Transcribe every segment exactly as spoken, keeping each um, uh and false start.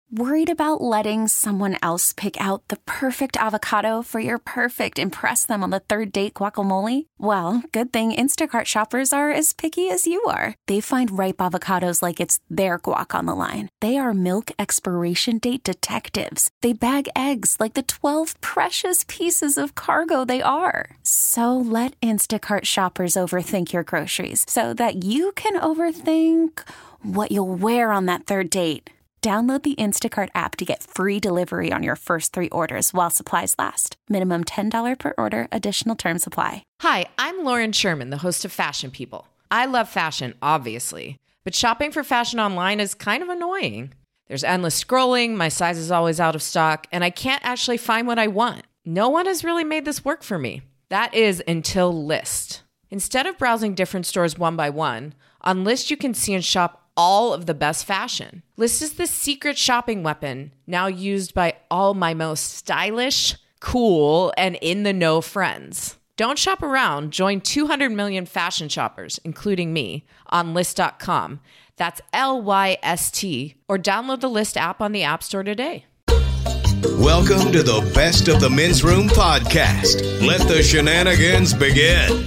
Worried about letting someone else pick out the perfect avocado for your perfect impress them on the third date guacamole? Well, good thing Instacart shoppers are as picky as you are. They find ripe avocados like it's their guac on the line. They are milk expiration date detectives. They bag eggs like the twelve precious pieces of cargo they are. So let Instacart shoppers overthink your groceries so that you can overthink what you'll wear on that third date. Download the Instacart app to get free delivery on your first three orders while supplies last. Minimum ten dollars per order. Additional terms apply. Hi, I'm Lauren Sherman, the host of Fashion People. I love fashion, obviously, but shopping for fashion online is kind of annoying. There's endless scrolling, my size is always out of stock, and I can't actually find what I want. No one has really made this work for me. That is until Lyst. Instead of browsing different stores one by one, on Lyst you can see and shop all of the best fashion. Lyst is the secret shopping weapon now used by all my most stylish, cool, and in-the-know friends. Don't shop around. Join two hundred million fashion shoppers, including me, on Lyst dot com. That's L Y S T. Or download the Lyst app on the App Store today. Welcome to the Best of the Men's Room podcast. Let the shenanigans begin.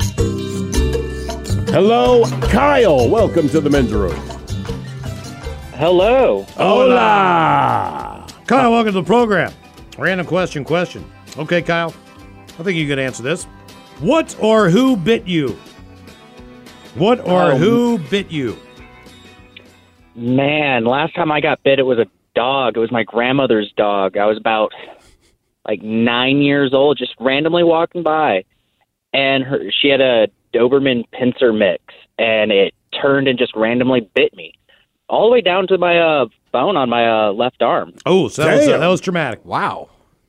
Hello, Kyle. Welcome to the Men's Room. Hello. Hola. Kyle, welcome to the program. Random question, question. Okay, Kyle, I think you could answer this. What or who bit you? What or Um, who bit you? Man, last time I got bit, it was a dog. It was my grandmother's dog. I was about like nine years old, just randomly walking by, and her she had a Doberman Pinscher mix, and it turned and just randomly bit me all the way down to my uh, bone on my uh, left arm. Oh, so that was, uh, Damn. that was traumatic. Wow.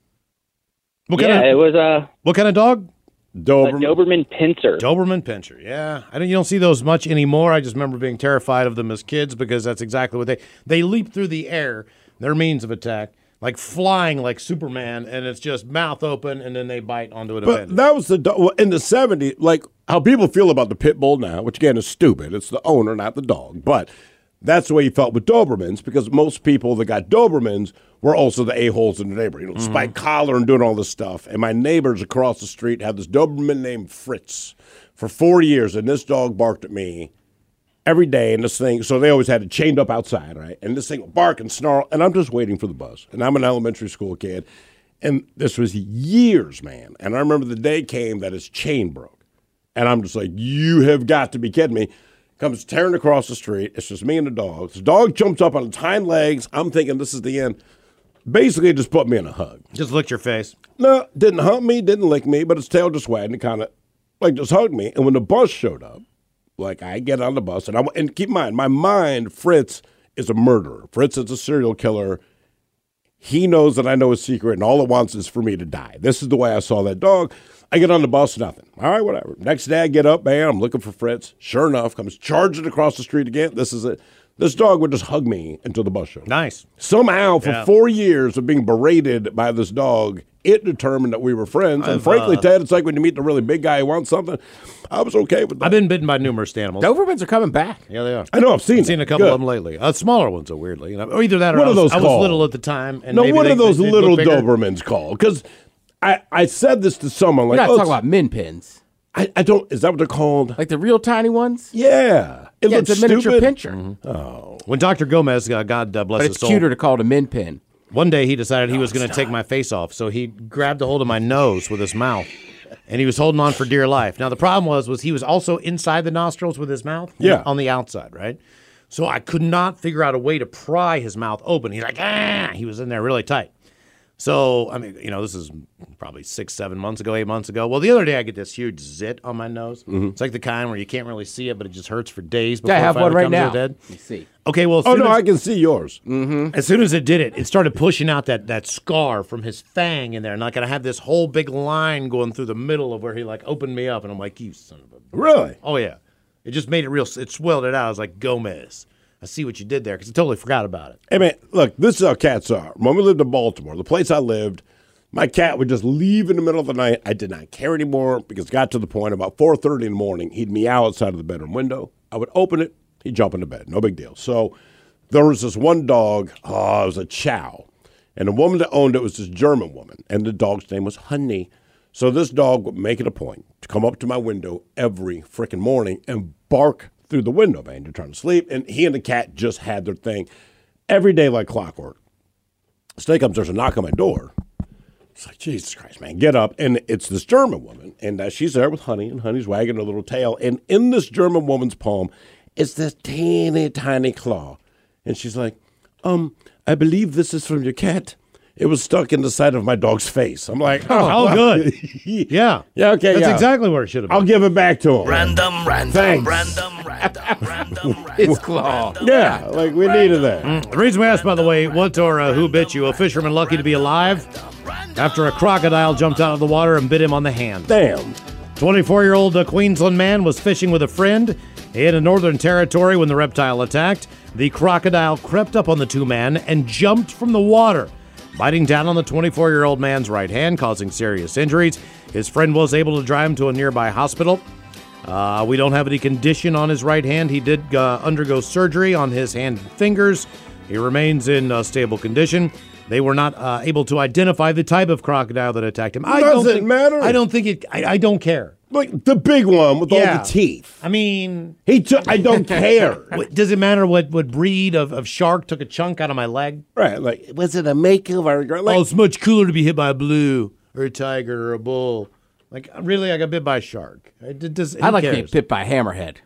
What yeah, kind it of was a, what kind of dog? a Doberman. Doberman Pinscher. Doberman Pinscher. Yeah, I don't. You don't see those much anymore. I just remember being terrified of them as kids because that's exactly what they they leap through the air. Their means of attack, like flying like Superman, and it's just mouth open, and then they bite onto an But offender. that was the do- well, in the seventies, like how people feel about the pit bull now, which again is stupid. It's the owner, not the dog. But that's the way you felt with Dobermans, because most people that got Dobermans were also the a-holes in the neighborhood, you know, spike collar and doing all this stuff. And my neighbors across the street had this Doberman named Fritz for four years, and this dog barked at me every day, and this thing, so they always had it chained up outside, right? And this thing would bark and snarl, and I'm just waiting for the buzz. And I'm an elementary school kid, and this was years, man. And I remember the day came that his chain broke. And I'm just like, you have got to be kidding me. Comes tearing across the street. It's just me and the dog. The dog jumps up on its hind legs. I'm thinking this is the end. Basically, it just put me in a hug. Just licked your face. No, didn't hump me, didn't lick me, but its tail just wagged and kind of like just hugged me. And when the bus showed up, like I get on the bus, and I and keep in mind, my mind, Fritz is a murderer. Fritz is a serial killer. He knows that I know his secret, and all it wants is for me to die. This is the way I saw that dog. I get on the bus, nothing. All right, whatever. Next day, I get up, man, I'm looking for Fritz. Sure enough, comes charging across the street again. This is it. This dog would just hug me until the bus showed. Nice. Somehow, for Yeah. four years of being berated by this dog, it determined that we were friends. And I've, frankly, uh, Ted, it's like when you meet the really big guy who wants something. I was okay with that. I've been bitten by numerous animals. Dobermans are coming back. Yeah, they are. I know, I've seen I've it. seen a couple Good. of them lately. Uh, smaller ones, though, weirdly. You know, or either that or What I are was, those I was called? little at the time. And No, maybe what they, are those they, they little look bigger. Dobermans called? Because I, I said this to someone. We're Like, not oh, talking about min pins. I, I don't, is that what they're called? Like the real tiny ones? Yeah. It Yeah, looks it's a miniature stupid. pincher. Oh. When Doctor Gomez, uh, God uh, bless But his it's soul, cuter to call it a min pin. one day he decided he was going to take my face off, so he grabbed a hold of my nose with his mouth, and he was holding on for dear life. Now the problem was, was he was also inside the nostrils with his mouth, Yeah. on the outside, right? So I could not figure out a way to pry his mouth open. He's like, ah, he was in there really tight. So, I mean, you know, this is probably six, seven months ago, eight months ago. Well, the other day I get this huge zit on my nose. Mm-hmm. It's like the kind where you can't really see it, but it just hurts for days before Yeah, I have it finally one right comes now. to a head. You see. Okay, well, as Oh, soon no, as, I can see yours. as soon as it did it, it started pushing out that, that scar from his fang in there. And like I had this whole big line going through the middle of where he like opened me up. And I'm like, you son of a... Really? Oh, yeah. It just made it real. It swelled it out. I was like, Gomez, I see what you did there because I totally forgot about it. Hey, man, look, this is how cats are. When we lived in Baltimore, the place I lived, my cat would just leave in the middle of the night. I did not care anymore because it got to the point about four thirty in the morning, he'd meow outside of the bedroom window. I would open it. He'd jump into bed. No big deal. So there was this one dog, oh, it was a chow. And the woman that owned it was this German woman, and the dog's name was Honey. So this dog would make it a point to come up to my window every freaking morning and bark through the window, man. You're trying to sleep, and he and the cat just had their thing every day like clockwork. So he comes, there's a knock on my door. It's like, Jesus Christ, man, get up. And it's this German woman, and uh, she's there with Honey, and Honey's wagging her little tail. And in this German woman's palm is this teeny tiny claw. And she's like, um, I believe this is from your cat. It was stuck in the side of my dog's face. I'm like, oh, Oh, good. Yeah. Yeah, okay, That's yeah. exactly where it should have been. I'll give it back to him. Random, random, Thanks. random, random, random, random. It's claw. Yeah, like we needed that. The reason we asked, by the way, what or uh, who bit you, a fisherman lucky to be alive after a crocodile jumped out of the water and bit him on the hand. Damn. twenty-four-year-old uh, Queensland man was fishing with a friend in a Northern Territory when the reptile attacked. The crocodile crept up on the two men and jumped from the water, biting down on the twenty-four-year-old man's right hand, causing serious injuries. His friend was able to drive him to a nearby hospital. Uh, we don't have any condition on his right hand. He did uh, undergo surgery on his hand and fingers. He remains in uh, stable condition. They were not uh, able to identify the type of crocodile that attacked him. I don't Doesn't think, matter. I don't think it. I, I don't care. Like the big one with Yeah. all the teeth. I mean, He took. I don't care. what- does it matter what, what breed of, of shark took a chunk out of my leg? Right? Like, was it a mako or a girl? Like, Oh, it's much cooler to be hit by a blue or a tiger or a bull. Like, really, I got bit by a shark. It, it does, who I'd like to cares? get bit by a hammerhead.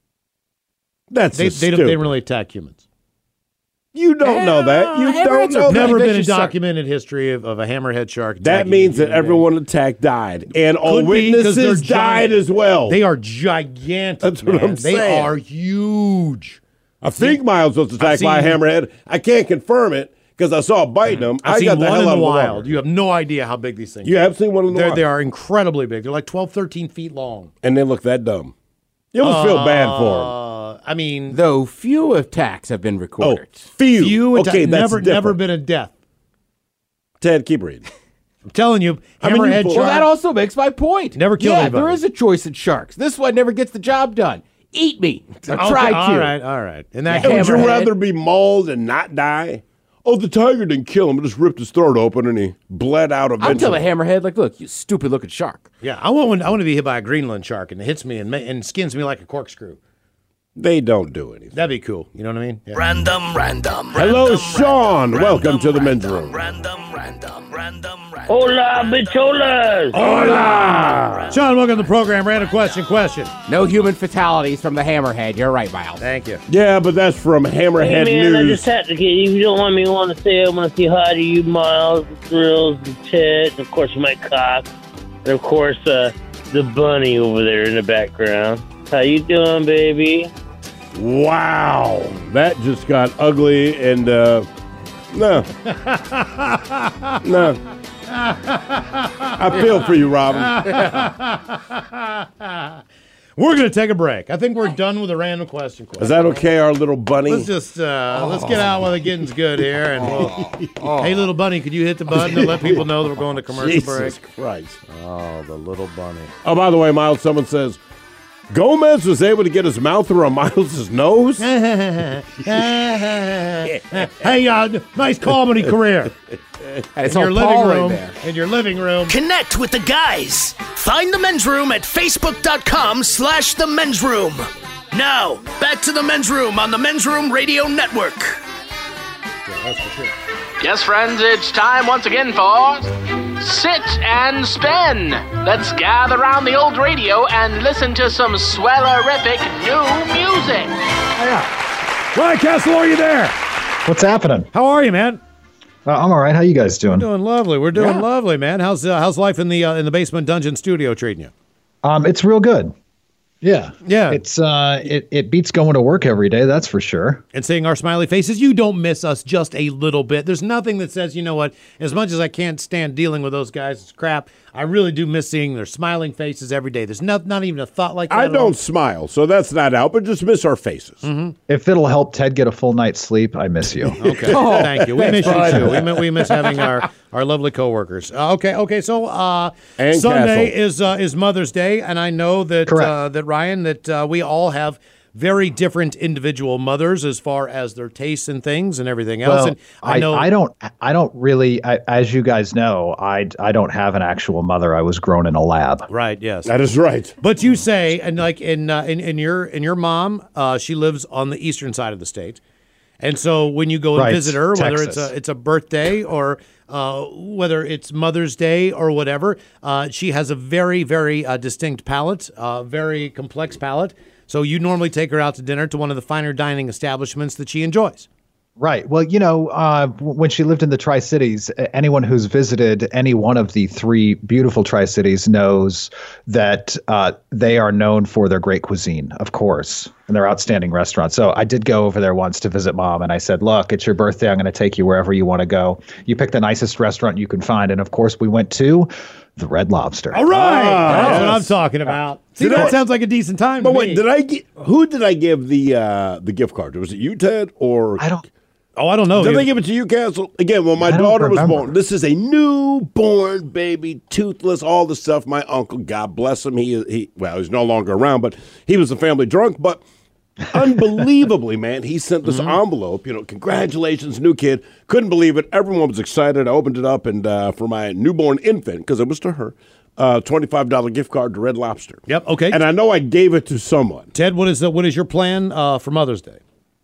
that's They, just they, don't, they stupid. don't really attack humans. You don't know that. You hammerheads don't are know pretty that. Never been a vicious shark. documented history of, of a hammerhead shark. That attacking means a that human everyone attacked died, and all Could be, 'cause they're witnesses died giant. as well. being. They are gigantic. That's what man. I'm They saying. are huge. I think Miles was attacked by a seen- hammerhead. I can't confirm it because I saw it biting him. I've I seen got the one hell in out the of the wild. water. You have no idea how big these things You are. have seen one in the They're, wild, they are incredibly big. They're like twelve, thirteen feet long. and they look that dumb. You almost feel bad for them. Uh, I mean, Though few attacks have been Oh, recorded. few. few atta- okay, that's never, different. never been a death. Ted, keep reading. I'm telling you, I mean, you hammerhead pull- shark. Well, that also makes my point. Never killed yeah, anybody. there is a choice in sharks. This one never gets the job done. Eat me. Or Okay, try to. All right, all right. In that Hey, case, would you Hammerhead. rather be mauled and not die? Oh, the tiger didn't kill him. It just ripped his throat open and he bled out I'll tell eventually. a hammerhead, like, look, you stupid looking shark. yeah, I want one, I want to be hit by a Greenland shark and it hits me and, ma- and skins me like a corkscrew. They don't do anything. That'd be cool. You know what I mean? Yeah. Random, random. Hello, random, Sean. random, Welcome random, to the men's random, room. Random, random, random, random. Hola, bicholas! Hola! Sean, welcome to the program. Random question, question. No human fatalities from the hammerhead. You're right, Miles. Thank you. Yeah, but that's from Hey, Hammerhead man, I News. just had to get you. If you don't want me want to say, I want to say hi to you, Miles, the Thrills, the Ted, and of course, my cock, and of course, uh, the bunny over there in the background. How you doing, baby? Wow, that just got ugly and uh, no, no. I feel for you, Robin. We're going to take a break. I think we're done with the random question. question. Is that okay, our little bunny? Let's just uh, let's get out while the getting's good here. And we'll, hey, little bunny, could you hit the button to let people know that we're going to commercial Jesus break? Christ. Oh, the little bunny. Oh, by the way, Miles, someone says Gomez was able to get his mouth around Miles's nose. Hey, uh, nice comedy career. And it's In all your living Paul right room. there. In your living room. Connect with the guys. Find the men's room at facebook.com slash the men's room. Now, back to the men's room on the Men's Room Radio Network. Yes, friends, it's time once again for Sit and Spin. Let's gather around the old radio and listen to some swellerific new music. Ryan Castle, are you there? What's happening? How are you, man? Uh, I'm all right. How you guys doing? Doing lovely. We're doing Yeah. lovely, man. How's uh, how's life in the uh, in the basement dungeon studio treating you? Um, it's real good. Yeah, Yeah. It's uh, it it beats going to work every day. That's for sure. And seeing our smiley faces, you don't miss us just a little bit. There's nothing that says, you know what, as much as I can't stand dealing with those guys, it's crap, I really do miss seeing their smiling faces every day. There's not, not even a thought like that. I at all. don't smile, so that's not out, but just miss our faces. If it'll help Ted get a full night's sleep, I miss you. Okay, thank you. We miss you too. We miss, we miss having our, our lovely coworkers. Uh, okay, okay. So uh, And Sunday Castle. is uh, is Mother's Day, and I know that Correct. uh, that Ryan, that uh, we all have very different individual mothers as far as their tastes and things and everything else. Well, and I, I, know I don't, I don't really, I, as you guys know, I, I don't have an actual mother. I was grown in a lab. Right. Yes, that is right. But you say, and like in uh, in, in your in your mom, uh, she lives on the eastern side of the state, and so when you go and Right, visit her, whether Texas. it's a it's a birthday or uh, whether it's Mother's Day or whatever, uh, she has a very very uh, distinct palate, uh, very complex palate. So you normally take her out to dinner to one of the finer dining establishments that she enjoys. Right. Well, you know, uh, w- when she lived in the Tri-Cities, a- anyone who's visited any one of the three beautiful Tri-Cities knows that uh, they are known for their great cuisine, of course, and their outstanding restaurants. So I did go over there once to visit Mom, and I said, look, it's your birthday. I'm going to take you wherever you want to go. You pick the nicest restaurant you can find. And, of course, we went to the Red Lobster. All right. Ah, That's yes. what I'm talking about. See, Did that I- sounds like a decent time But to wait, me. did I get who did I give the uh, the gift card to? Was it you, Ted, or I don't. Oh, I don't know. Did You- I give it to you, Castle? Again, when my I don't daughter was remember. born, this is a newborn baby, toothless, all the stuff. My uncle, God bless him, he he well, he's no longer around, but he was a family drunk. But unbelievably, man, he sent this envelope. You know, congratulations, new kid. Couldn't believe it. Everyone was excited. I opened it up, and uh, for my newborn infant, because it was to her, uh, twenty-five dollar gift card to Red Lobster. Yep. Okay. And I know I gave it to someone. Ted, what is the, what is your plan uh, for Mother's Day?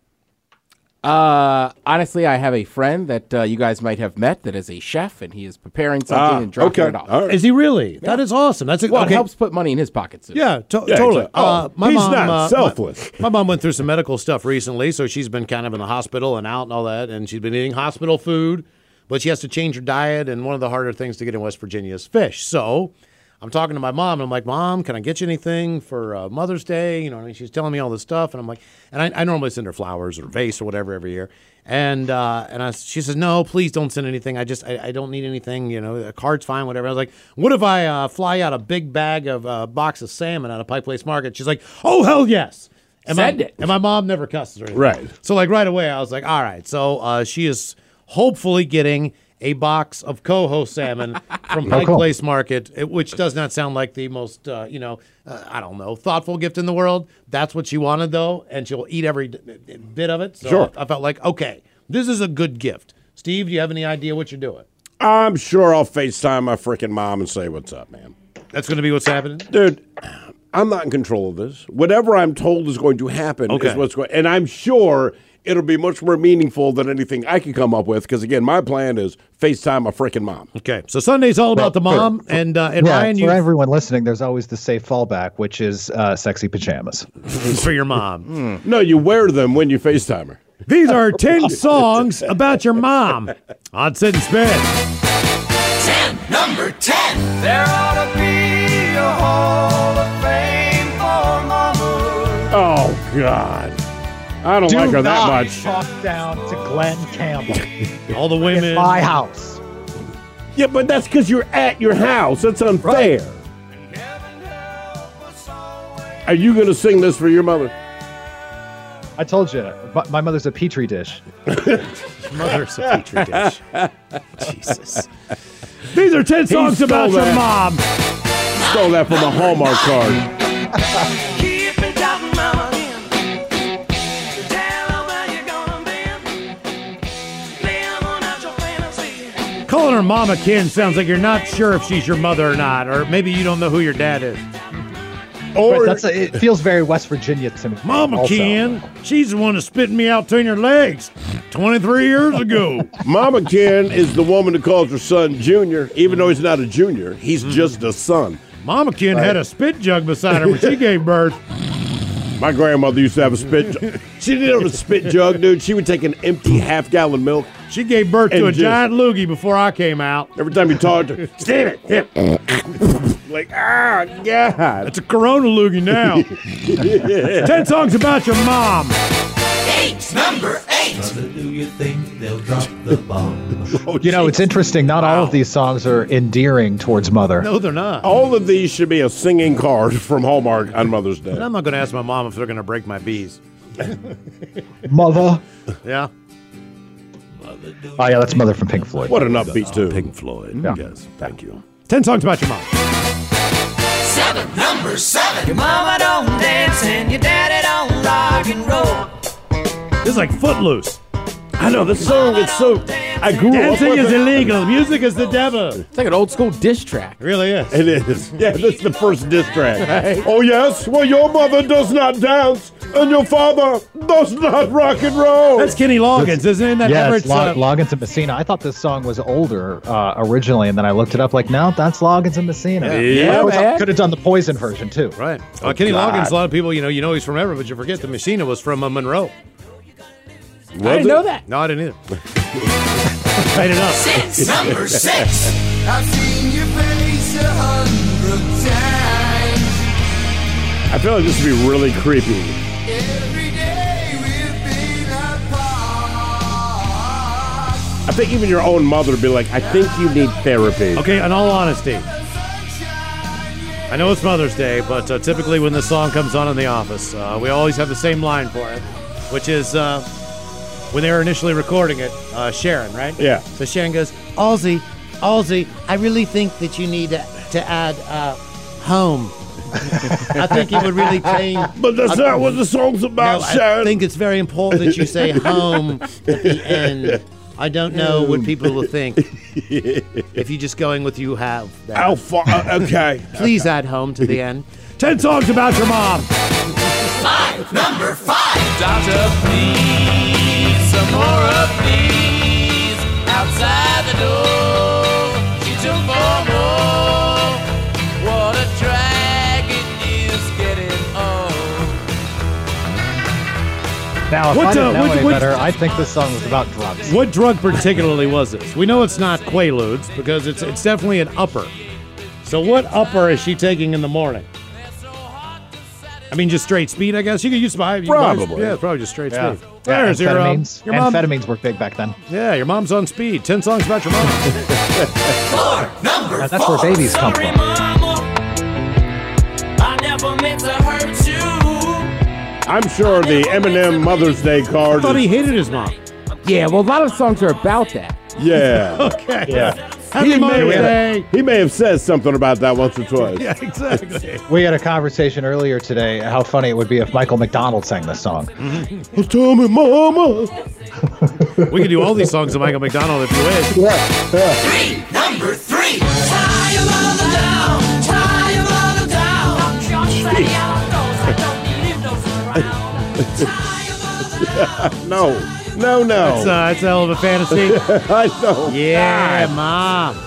Uh, honestly, I have a friend that uh, you guys might have met that is a chef, and he is preparing something Ah, and dropping okay. it off. All right. Is he really? That is awesome. That's a, Well, okay. it helps put money in his pockets. Yeah, to- Yeah, totally. exactly. Oh, uh, my he's mom, not uh, selfless. My, my mom went through some medical stuff recently, so she's been kind of in the hospital and out and all that, and she's been eating hospital food, but she has to change her diet, and one of the harder things to get in West Virginia is fish. So I'm talking to my mom, and I'm like, Mom, can I get you anything for uh, Mother's Day? You know, and she's telling me all this stuff, and I'm like, and I, I normally send her flowers or a vase or whatever every year. And uh, and I, she says, no, please don't send anything. I just, I, I don't need anything. You know, a card's fine, whatever. I was like, what if I uh, fly out a big bag of a uh, box of salmon out of Pike Place Market? She's like, oh, hell yes. And Send my, it. And my mom never cusses or anything. Right. So like right away, I was like, all right. So uh, she is hopefully getting a box of coho salmon from Pike cool. Place Market, it- which does not sound like the most, uh, you know, uh, I don't know, thoughtful gift in the world. That's what she wanted, though, and she'll eat every d- d- bit of it. So Sure. I felt like, okay, this is a good gift. Steve, do you have any idea what you're doing? I'm sure I'll FaceTime my freaking mom and say, what's up, man? That's going to be what's happening? Dude, I'm not in control of this. Whatever I'm told is going to happen Okay. is what's going and I'm sure it'll be much more meaningful than anything I can come up with because, again, my plan is FaceTime my freaking mom. Okay, so Sunday's all about the mom, and uh, and Yeah, Ryan, for you everyone listening, there's always the safe fallback, which is uh, sexy pajamas. for your mom. No, you wear them when you FaceTime her. These are ten songs about your mom on Sit and Spin. ten. Number ten. There ought to be a hall of fame for mamas. Oh, God. I don't Do like her that not much. talk down to Glenn Campbell. All the women. In my house. Yeah, but that's because you're at your house. That's unfair. Are you going to sing this for your mother? I told you, but my mother's a petri dish. Mother's a petri dish. Jesus. These are ten songs stole about your that. mom. Stole that from a Hallmark card. Keep it down, mama, again. Tell 'em how you gonna be. Lay 'em on out your fantasy. Calling her Mama Ken sounds like you're not sure if she's your mother or not, or maybe you don't know who your dad is. Or That's a, it feels very West Virginia to me. Mama also. Ken, she's the one that spit me out between her legs twenty-three years ago. Mama Ken is the woman who calls her son Junior, even though he's not a junior. He's just a son. Mama Ken had a spit jug beside her when she gave birth. My grandmother used to have a spit jug. She didn't have a spit jug, dude. She would take an empty half-gallon milk. She gave birth to And a just- giant loogie before I came out. Every time you talked to her, Steve it. Like, ah, God. It's a Corona loogie now. Ten songs about your mom. Eight. Number eight. Do you think they'll drop the bomb? Oh, You know, it's interesting. Not all of these songs are endearing towards mother. No, they're not. All of these should be a singing card from Hallmark on Mother's Day. And I'm not going to ask my mom if they're going to break my bees. Mother. Yeah. Oh, yeah, that's Mother from Pink Floyd. What an upbeat tune. Pink Floyd. Yeah. Yes, thank you. Ten songs about your mom. Seven, number seven. Your mama don't dance and your daddy don't rock and roll. This is like Footloose. I know, this song is so... I grew Dancing up with is it. illegal. Music is the devil. It's like an old school diss track. It really is. It is. Yeah, that's the first diss track. Right. Oh, yes? Well, your mother does not dance, and your father does not rock and roll. That's Kenny Loggins, isn't it? That Yes, Everett's, Log- uh, Loggins and Messina. I thought this song was older uh, originally, and then I looked it up. Like, no, that's Loggins and Messina. Yeah. Yeah, Of course, I man. could have done the Poison version too. Right. Uh, Kenny God. Loggins, a lot of people, you know, you know he's from Everett, but you forget that Messina was from uh, Monroe. I didn't know that. No, I didn't either. Made it up. Six, number six. I've seen your face a hundred times. I feel like this would be really creepy. Every day we've been apart. I think even your own mother would be like, I think you need therapy. Okay, in all honesty, I know it's Mother's Day, but uh, typically when this song comes on in the office, uh, we always have the same line for it, which is uh, when they were initially recording it, uh, Sharon, right? Yeah. So Sharon goes, Halsey, Halsey, I really think that you need to, to add uh, home. I think it would really change. But that's I- not what the song's about, No, Sharon. I think it's very important that you say home at the end. I don't know what people will think if you're just going with you have. That. Alpha, uh, okay. Please add home to the end. Ten songs about your mom. Five, number five. Doctor, please, some more of these outside the door. She took four more. What a drag it is getting old. Now, if What, I didn't uh, know what- any what- better, I think this song was about drugs. What drug particularly was this? We know it's not Quaaludes because it's it's definitely an upper. So what upper is she taking in the morning? I mean, just straight speed, I guess. You could use five. you could buy- Probably. Yeah, probably just straight Yeah. speed. Yeah, There's your, um, amphetamines. your mom. Amphetamines were big back then. Yeah, your mom's on speed. Ten songs about your mom. Four, number Now, that's where babies come Sorry, from. mama. I never meant to hurt you. I'm sure the Eminem Mother's Day I card thought he is, hated his mom. Yeah, well, a lot of songs are about that. yeah. Okay. Yeah. Happy He Mother's may, Day. he may have said something about that once or twice. Yeah, exactly. We had a conversation earlier today how funny it would be if Michael McDonald sang this song. Tell me, mama. We could do all these songs of Michael McDonald if you wish. Three, number three. Tie your mother down. Tie your mother down. I'm just ready out those. I don't need those around. No, no, no. That's, uh, that's a hell of a fantasy. I know. Yeah, mom.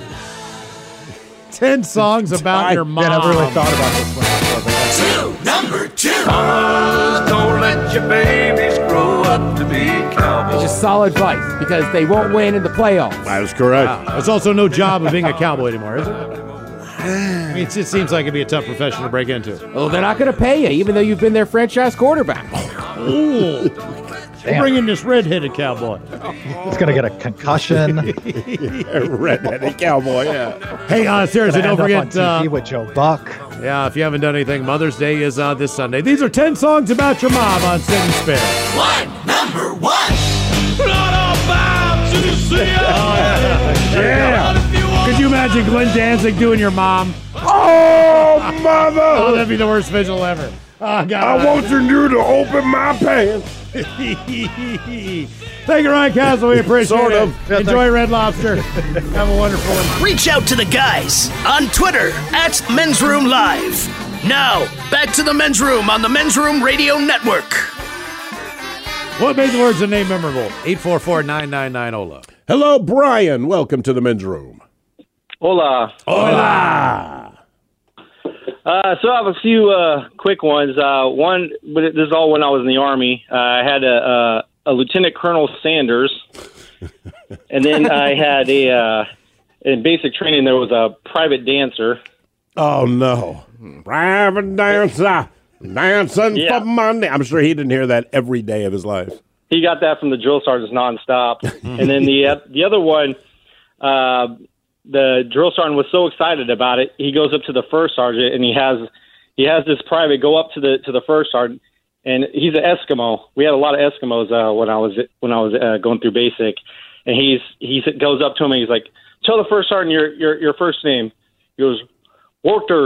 Ten songs about I- your mom. Man, I really thought about this one. Two, number two. Don't let your babies grow up to be It's cowboys. just solid advice because they won't win in the playoffs. That is correct. There's also no job of being a cowboy anymore, is it? I mean, it's- it seems like it'd be a tough profession to break into. Well, they're not going to pay you, even though you've been their franchise quarterback. Ooh. We'll bring in this red-headed cowboy. It's going to get a concussion. Redheaded cowboy, yeah. Hey, uh, seriously, Gonna don't end up forget. on T V Uh, with Joe Buck. yeah, if you haven't done anything, Mother's Day is uh, this Sunday. These are ten songs about your mom on Sit and Spin. One, number one. Yeah. Could you imagine Glenn Danzig doing your mom? Oh, Oh, mother! that'd be the worst visual ever. Oh, God. I want you to open my pants. Thank you, Ryan Castle. We appreciate Sort it. of. Enjoy Red Lobster. Have a wonderful one. Reach out to the guys on Twitter at Men's Room Live. Now, back to the Men's Room on the Men's Room Radio Network. What made the words of the name memorable? eight four four, nine nine nine, O L A. Hello, Brian. Welcome to the men's room. Hola. Hola. Uh, so I have a few uh, quick ones. Uh, one, but this is all when I was in the Army. Uh, I had a, a, a Lieutenant Colonel Sanders, and then I had a uh, in basic training there was a private dancer. Oh, no. Private dancer. Dancing Yeah. for money. I'm sure he didn't hear that every day of his life. He got that from the drill sergeants nonstop. And then the uh, the other one, uh, the drill sergeant was so excited about it, he goes up to the first sergeant and he has he has this private go up to the to the first sergeant, and he's an Eskimo. We had a lot of Eskimos uh, when I was when I was uh, going through basic, and he's he goes up to him and he's like, "Tell the first sergeant your your your first name." He goes, "Walter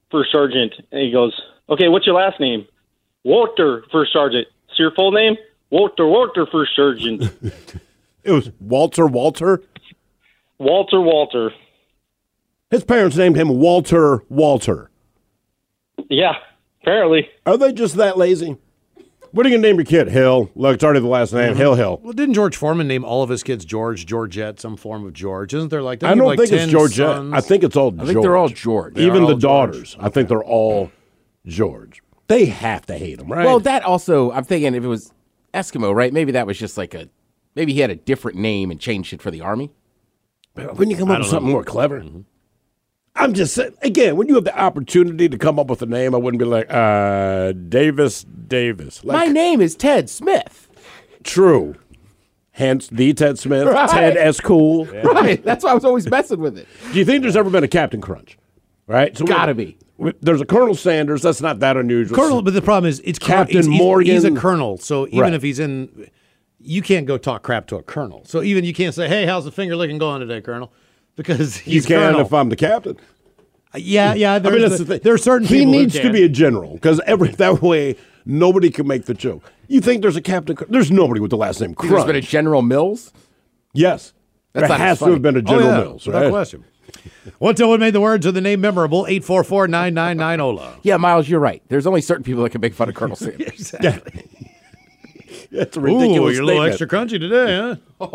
First Sergeant. And he goes, okay, what's your last name? Walter, First Sergeant. It's your full name? Walter, Walter, First Sergeant. It was Walter, Walter? Walter, Walter. His parents named him Walter, Walter. Yeah, apparently. Are they just that lazy? What are you going to name your kid? Hill. Look, it's already the last name. Mhm. Hill, Hill. Well, didn't George Foreman name all of his kids George, Georgette, some form of George? Isn't there like? I don't like think it's ten Georgette. sons? I think it's all George. I think they're all George. Even They're the all daughters. George. I think they're all George. They have to hate him, right? Well, that also, I'm thinking if it was Eskimo, right? Maybe that was just like a, maybe he had a different name and changed it for the Army. When you come I up with don't something know. more clever. Mm-hmm. I'm just saying, again, when you have the opportunity to come up with a name, I wouldn't be like, uh, Davis Davis. Like, My name is Ted Smith. true. Hence, the Ted Smith, Right. Ted S. Cool. Right. That's why I was always messing with it. Do you think there's ever been a Captain Crunch? Right? So we- Gotta be. we- There's a Colonel Sanders. That's not that unusual. Colonel, but the problem is it's col- Captain he's, he's- Morgan. He's a colonel, so even Right. if he's in, you can't go talk crap to a colonel. So even you can't say, "Hey, how's the finger licking going today, Colonel?" Because You he's can colonel. if I'm the captain. yeah, yeah. I There's mean, that's the- the thing. there are certain He people who needs to can. be a general because every that way nobody can make the joke. You think there's a Captain? Cr- There's nobody with the last name Think There's Crunch. been a General Mills. Yes, That's there not as has to funny. have been a Oh, General yeah, Mills, without right? question. What what made the words of the name memorable? Eight four four nine nine nine Ola. Yeah, Miles, you're right. There's only certain people that can make fun of Colonel Sanders. Exactly. That's a Ooh, ridiculous you're a little statement. extra crunchy today, huh?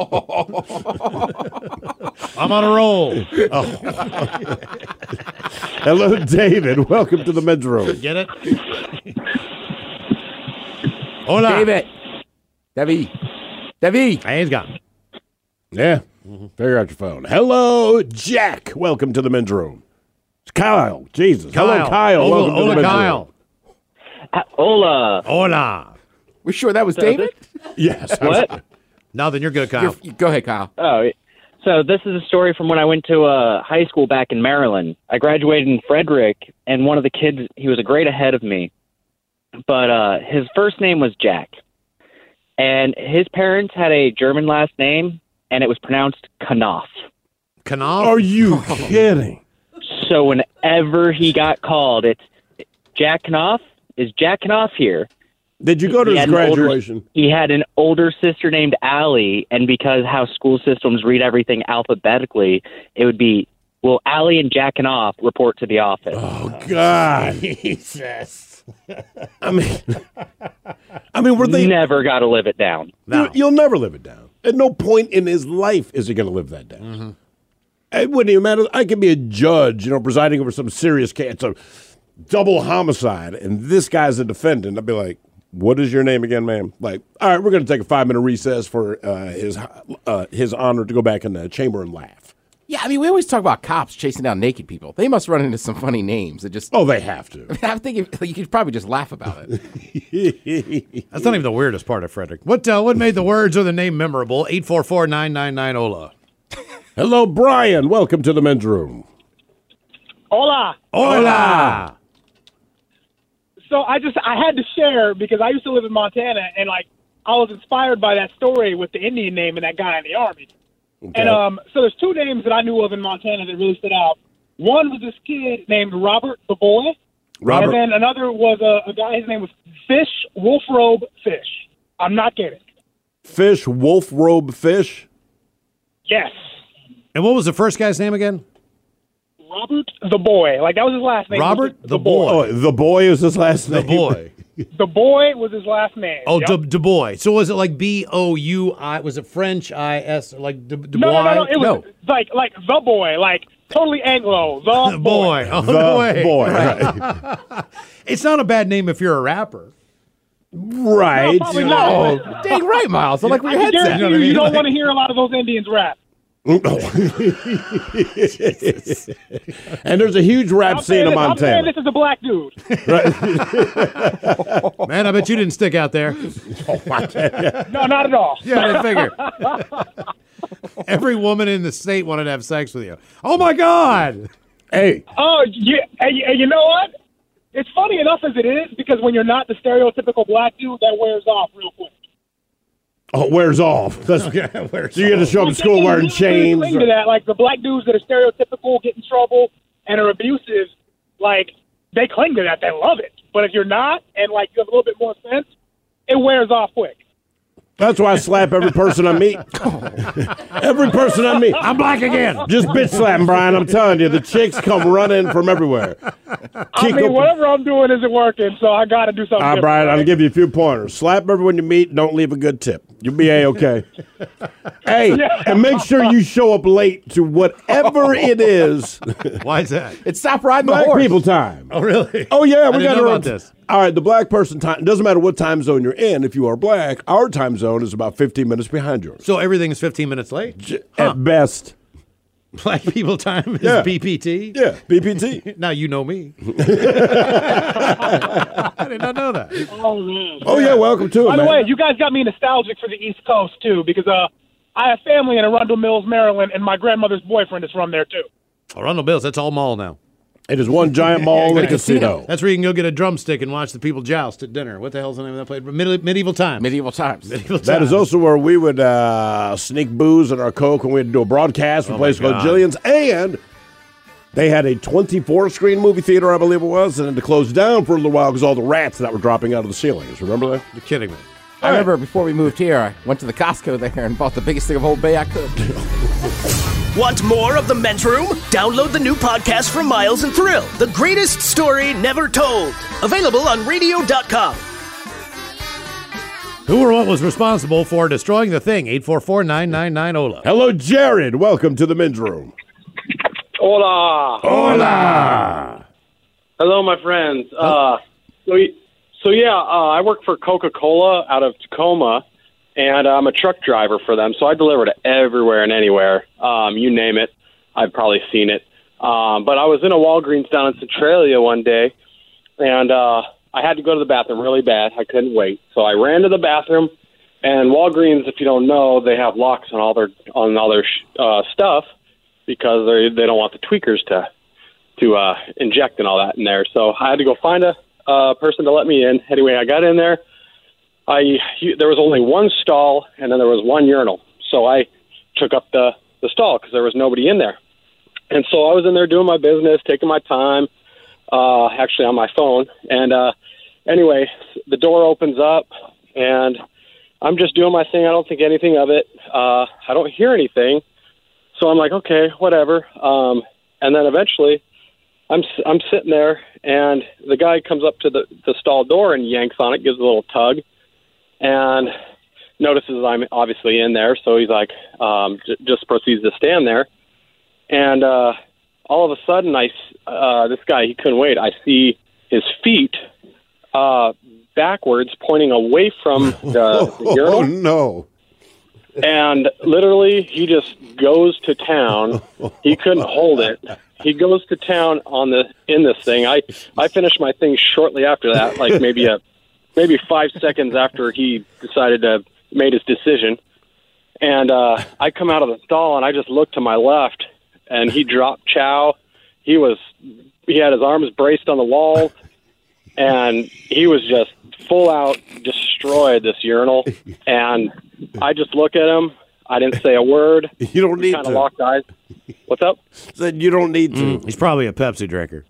I'm on a roll. Oh. Hello, David. Welcome to the men's room. Get it? Hola. David. Debbie. Debbie. Hey, he's gone. Yeah, figure out your phone. Hello, Jack. Welcome to the men's room. It's Kyle. Jesus. Hello, Kyle. Ola, Welcome to Ola the men's Kyle. room. Uh, Hola. Hola. We sure that was So David? Yes. What? No, then you're good, Kyle. You're- go ahead, Kyle. Oh, so this is a story from when I went to uh, high school back in Maryland. I graduated in Frederick, and one of the kids, he was a grade ahead of me, but uh, his first name was Jack. And his parents had a German last name, and it was pronounced Knopf. Knopf? Are you kidding? So whenever he got called, it's Jack Knopf? Is Jack Knopf here? Did you go to He his had an older- graduation? he had an older sister named Allie, and because how school systems read everything alphabetically, it would be, will Allie and Jack Knopf report to the office? Oh, God. Jesus. I mean, I mean, were they? Never got to live it down. No. You, will never live it down. At no point in his life is he going to live that down. Mm-hmm. It wouldn't even matter. I could be a judge, you know, presiding over some serious case. It's a double homicide, and this guy's a defendant. I'd be like, what is your name again, ma'am? Like, all right, we're going to take a five-minute recess for uh, his uh, his honor to go back in the chamber and laugh. Yeah, I mean, we always talk about cops chasing down naked people. They must run into some funny names. That just Oh, they have to. I mean, I'm thinking you could probably just laugh about it. That's not even the weirdest part of Frederick. What uh, what made the words or the name memorable? eight four four nine nine nine Ola. Hello, Brian. Welcome to the men's room. Hola. Hola. So I just I had to share because I used to live in Montana and like I was inspired by that story with the Indian name and that guy in the army. Okay. And um, so there's two names that I knew of in Montana that really stood out. One was this kid named Robert the Boy, Robert. and then another was a, a guy. His name was Fish Wolfrobe Fish. I'm not kidding. Fish, wolf robe fish. Yes, And what was the first guy's name again? Robert the Boy. Like that was his last name. Robert Was the Boy. Oh, the boy is his last The name. boy. The Boy was his last name. Oh, Yep. Du, Du Bois. So was it like B O U I? Was it French I S? Like Du, Du No, Bois? no, no, no. It was like like the boy, like totally Anglo. The, The boy. Oh, The no way. boy, Right. It's not a bad name if you're a rapper. Right. No, probably not. Oh, dang right, Miles. I like where I your can head's guarantee at. you, I mean? you don't Like- want to hear a lot of those Indians rap. And there's a huge rap I'm scene saying, in this, I'm saying Montana. this is a black dude. Man, I bet you didn't stick out there. No, not at all. Yeah, I figure. Every woman in the state wanted to have sex with you. Oh, my God. Hey, Oh, yeah, and, you- and you know what? It's funny enough as it is because when you're not the stereotypical black dude, that wears off real quick. oh, it wears off. That's, Okay, where's so you get to show up Like, at school they wearing really chains. cling to that, like the black dudes that are stereotypical, get in trouble, and are abusive. Like they cling to that. They love it. But if you're not, and like you have a little bit more sense, it wears off quick. That's why I slap every person I meet. Every person I meet. I'm black again. Just bitch slapping, Brian. I'm telling you, the chicks come running from everywhere. I Kick mean, up- whatever I'm doing isn't working, so I got to do something. All right, different, Brian, right? I'll give you a few pointers. Slap everyone you meet. Don't leave a good tip. You'll be A-okay. Hey, Yeah. and make sure you show up late to whatever it is. Why is that? It's stop riding the Black horse. people time. Oh, really? Oh, yeah, I we didn't got know our about own- this. All right, the black person time, it doesn't matter what time zone you're in. If you are black, our time zone is about fifteen minutes behind yours. So everything is fifteen minutes late? J- At best. Black people time is Yeah. B P T? Yeah, B P T. Now you know me. I did not know that. Oh, man. Oh, yeah, welcome to it, By the man. way, you guys got me nostalgic for the East Coast, too, because uh, I have family in Arundel Mills, Maryland, and my grandmother's boyfriend is from there, too. Arundel Mills, that's all mall now. It is one giant mall and casino. That's where you can go get a drumstick and watch the people joust at dinner. What the hell's the name of that place? Medi- medieval times. Medieval times. Medieval That times. is also where we would uh, sneak booze in our Coke when we had to do a broadcast from Oh a place my called God. Jillian's. And they had a twenty-four screen movie theater, I believe it was, and had to close down for a little while because all the rats that were dropping out of the ceilings. Remember that? You're kidding me. I remember before we moved here, I went to the Costco there and bought the biggest thing of Old Bay I could. Want more of The Men's Room? Download the new podcast from Miles and Thrill, The Greatest Story Never Told. Available on radio dot com. Who or what was responsible for destroying the thing? eight four four, nine nine nine, O L A. Hello, Jared. Welcome to the men's room. Hola. Hola. Hello, my friends. Uh, so, y- so yeah, uh, I work for Coca-Cola out of Tacoma, and I'm a truck driver for them. So I deliver to everywhere and anywhere. Um, you name it, I've probably seen it. Um, but I was in a Walgreens down in Centralia one day, and uh, I had to go to the bathroom really bad. I couldn't wait, so I ran to the bathroom. And Walgreens, if you don't know, they have locks on all their on all their uh, stuff because they they don't want the tweakers to to uh, inject and all that in there. So I had to go find a uh, person to let me in. Anyway, I got in there. I there was only one stall, and then there was one urinal. So I took up the, the stall because there was nobody in there. And so I was in there doing my business, taking my time, uh, actually on my phone. And uh, anyway, the door opens up, and I'm just doing my thing. I don't think anything of it. Uh, I don't hear anything. So I'm like, okay, whatever. Um, and then eventually I'm I'm sitting there, and the guy comes up to the, the stall door and yanks on it, gives a little tug, and notices I'm obviously in there. So he's like, um, j- just proceeds to stand there. And uh, all of a sudden, I, uh, this guy, he couldn't wait. I see his feet uh, backwards pointing away from the, the urinal. Oh, no. And literally, he just goes to town. He couldn't hold it. He goes to town on the in this thing. I I finished my thing shortly after that, like maybe a maybe five seconds after he decided to made his decision. And uh, I come out of the stall and I just look to my left, and he dropped chow. He was he had his arms braced on the walls, and he was just full out destroyed this urinal. And I just look at him. I didn't say a word. You don't need kind to. of locked eyes. What's up? Said you don't need to. Mm, he's probably a Pepsi drinker.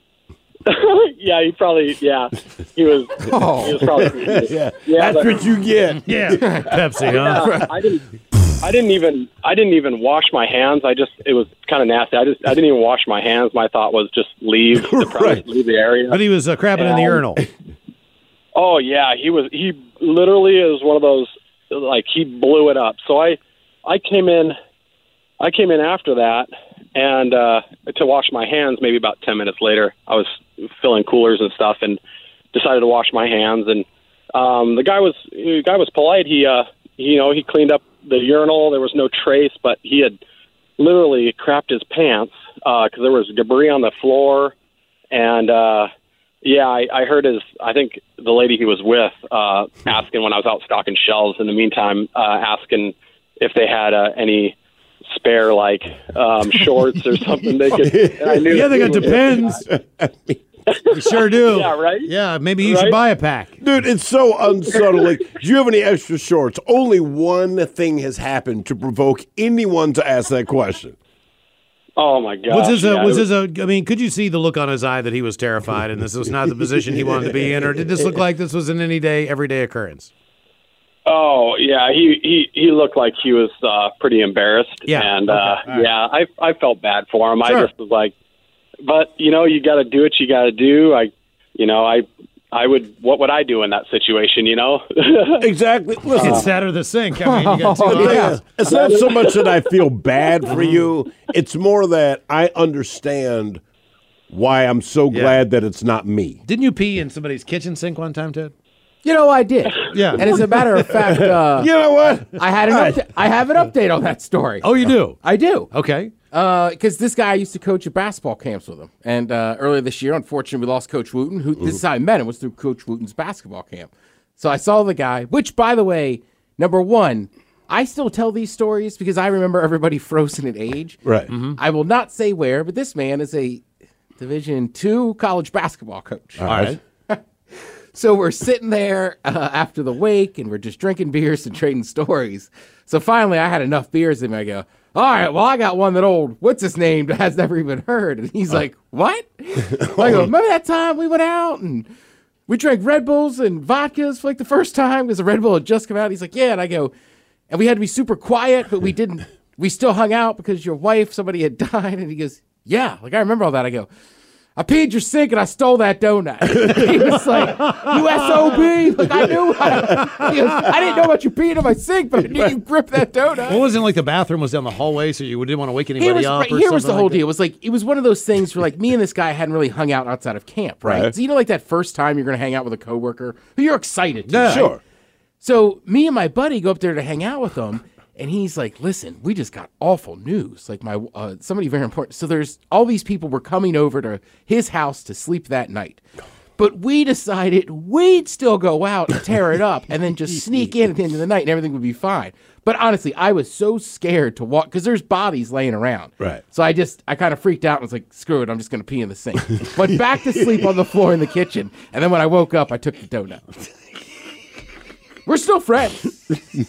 Yeah, he probably. Yeah, he was. Oh. He was probably. yeah, Yeah, that's but- what you get. Yeah, Pepsi, huh? Yeah, I didn't. I didn't even. I didn't even wash my hands. I just. It was kind of nasty. I just. I didn't even wash my hands. My thought was just leave the premise, Right. leave the area. But he was uh, crapping in the And- urinal. Oh yeah, he was. He literally is one of those. Like he blew it up. So I. I came in. I came in after that, and uh, to wash my hands. Maybe about ten minutes later, I was filling coolers and stuff, and decided to wash my hands. And um, the guy was. The guy was polite. He. Uh, you know, he cleaned up the urinal. There was no trace, but he had literally crapped his pants because there was debris on the floor. And, uh, yeah, I, I heard his, I think the lady he was with uh, asking when I was out stocking shelves in the meantime, uh, asking if they had uh, any spare, like, um, shorts or something they could. And I knew Yeah, they got he was- Depends. You sure do. Yeah, right? Yeah, maybe you Right? should buy a pack. Dude, it's so unsubtle. Like, do you have any extra shorts? Only one thing has happened to provoke anyone to ask that question. Oh my gosh! Was this a? yeah, was it this a? I mean, could you see the look on his eye that he was terrified, and this was not the position he wanted to be in, or did this look like this was an any day, everyday occurrence? Oh yeah, he he he looked like he was uh, pretty embarrassed. Yeah, and okay, uh, all right. yeah, I I felt bad for him. Sure. I just was like, but you know, you got to do what you got to do. I, you know, I I would. What would I do in that situation? You know. Exactly. Listen, It's that or the sink. I mean, you got two Oh, yeah. options. It's not so much that I feel bad for you. It's more that I understand why I'm so glad that it's not me. Didn't you pee in somebody's kitchen sink one time, Ted? You know, I did. Yeah. And as a matter of fact, uh, You know what? I had an I- upda- I have an update on that story. Oh, you do? I do. Okay. Because this guy I used to coach at basketball camps with him. And uh, earlier this year, unfortunately, we lost Coach Wooten. Who This is how I met him, was through Coach Wooten's basketball camp. So I saw the guy, which, by the way, number one, I still tell these stories because I remember everybody frozen in age. Right. I will not say where, but this man is a Division two college basketball coach. All right. So we're sitting there uh, after the wake, and we're just drinking beers and trading stories. So finally, I had enough beers in me. I go, all right, well, I got one that old, what's his name, has never even heard. And he's like, what? I go, remember that time we went out and we drank Red Bulls and vodkas for like the first time because the Red Bull had just come out? He's like, yeah. And I go, and we had to be super quiet, but we didn't, we still hung out because your wife, somebody had died. And he goes, yeah, like I remember all that. I go, I peed your sink and I stole that donut. He was like, you S O B. Like, I knew. I, he goes, I didn't know about you peeing in my sink, but I knew you gripped that donut. Well, wasn't it like the bathroom was down the hallway, so you didn't want to wake anybody Here was, up? right, or here was the something whole like that? deal. It was like, it was one of those things where like me and this guy hadn't really hung out outside of camp, right? Right. So you know, like that first time you're going to hang out with a coworker who you're excited to. Yeah. right? Sure. So me and my buddy go up there to hang out with him, and he's like, "Listen, we just got awful news. Like my uh, somebody very important. So there's all these people were coming over to his house to sleep that night, but we decided we'd still go out and tear it up, and then just sneak in at the end of the night, and everything would be fine." But honestly, I was so scared to walk because there's bodies laying around. Right. So I just I kind of freaked out and was like, "Screw it, I'm just gonna pee in the sink." Went back to sleep on the floor in the kitchen, and then when I woke up, I took the donut. We're still friends.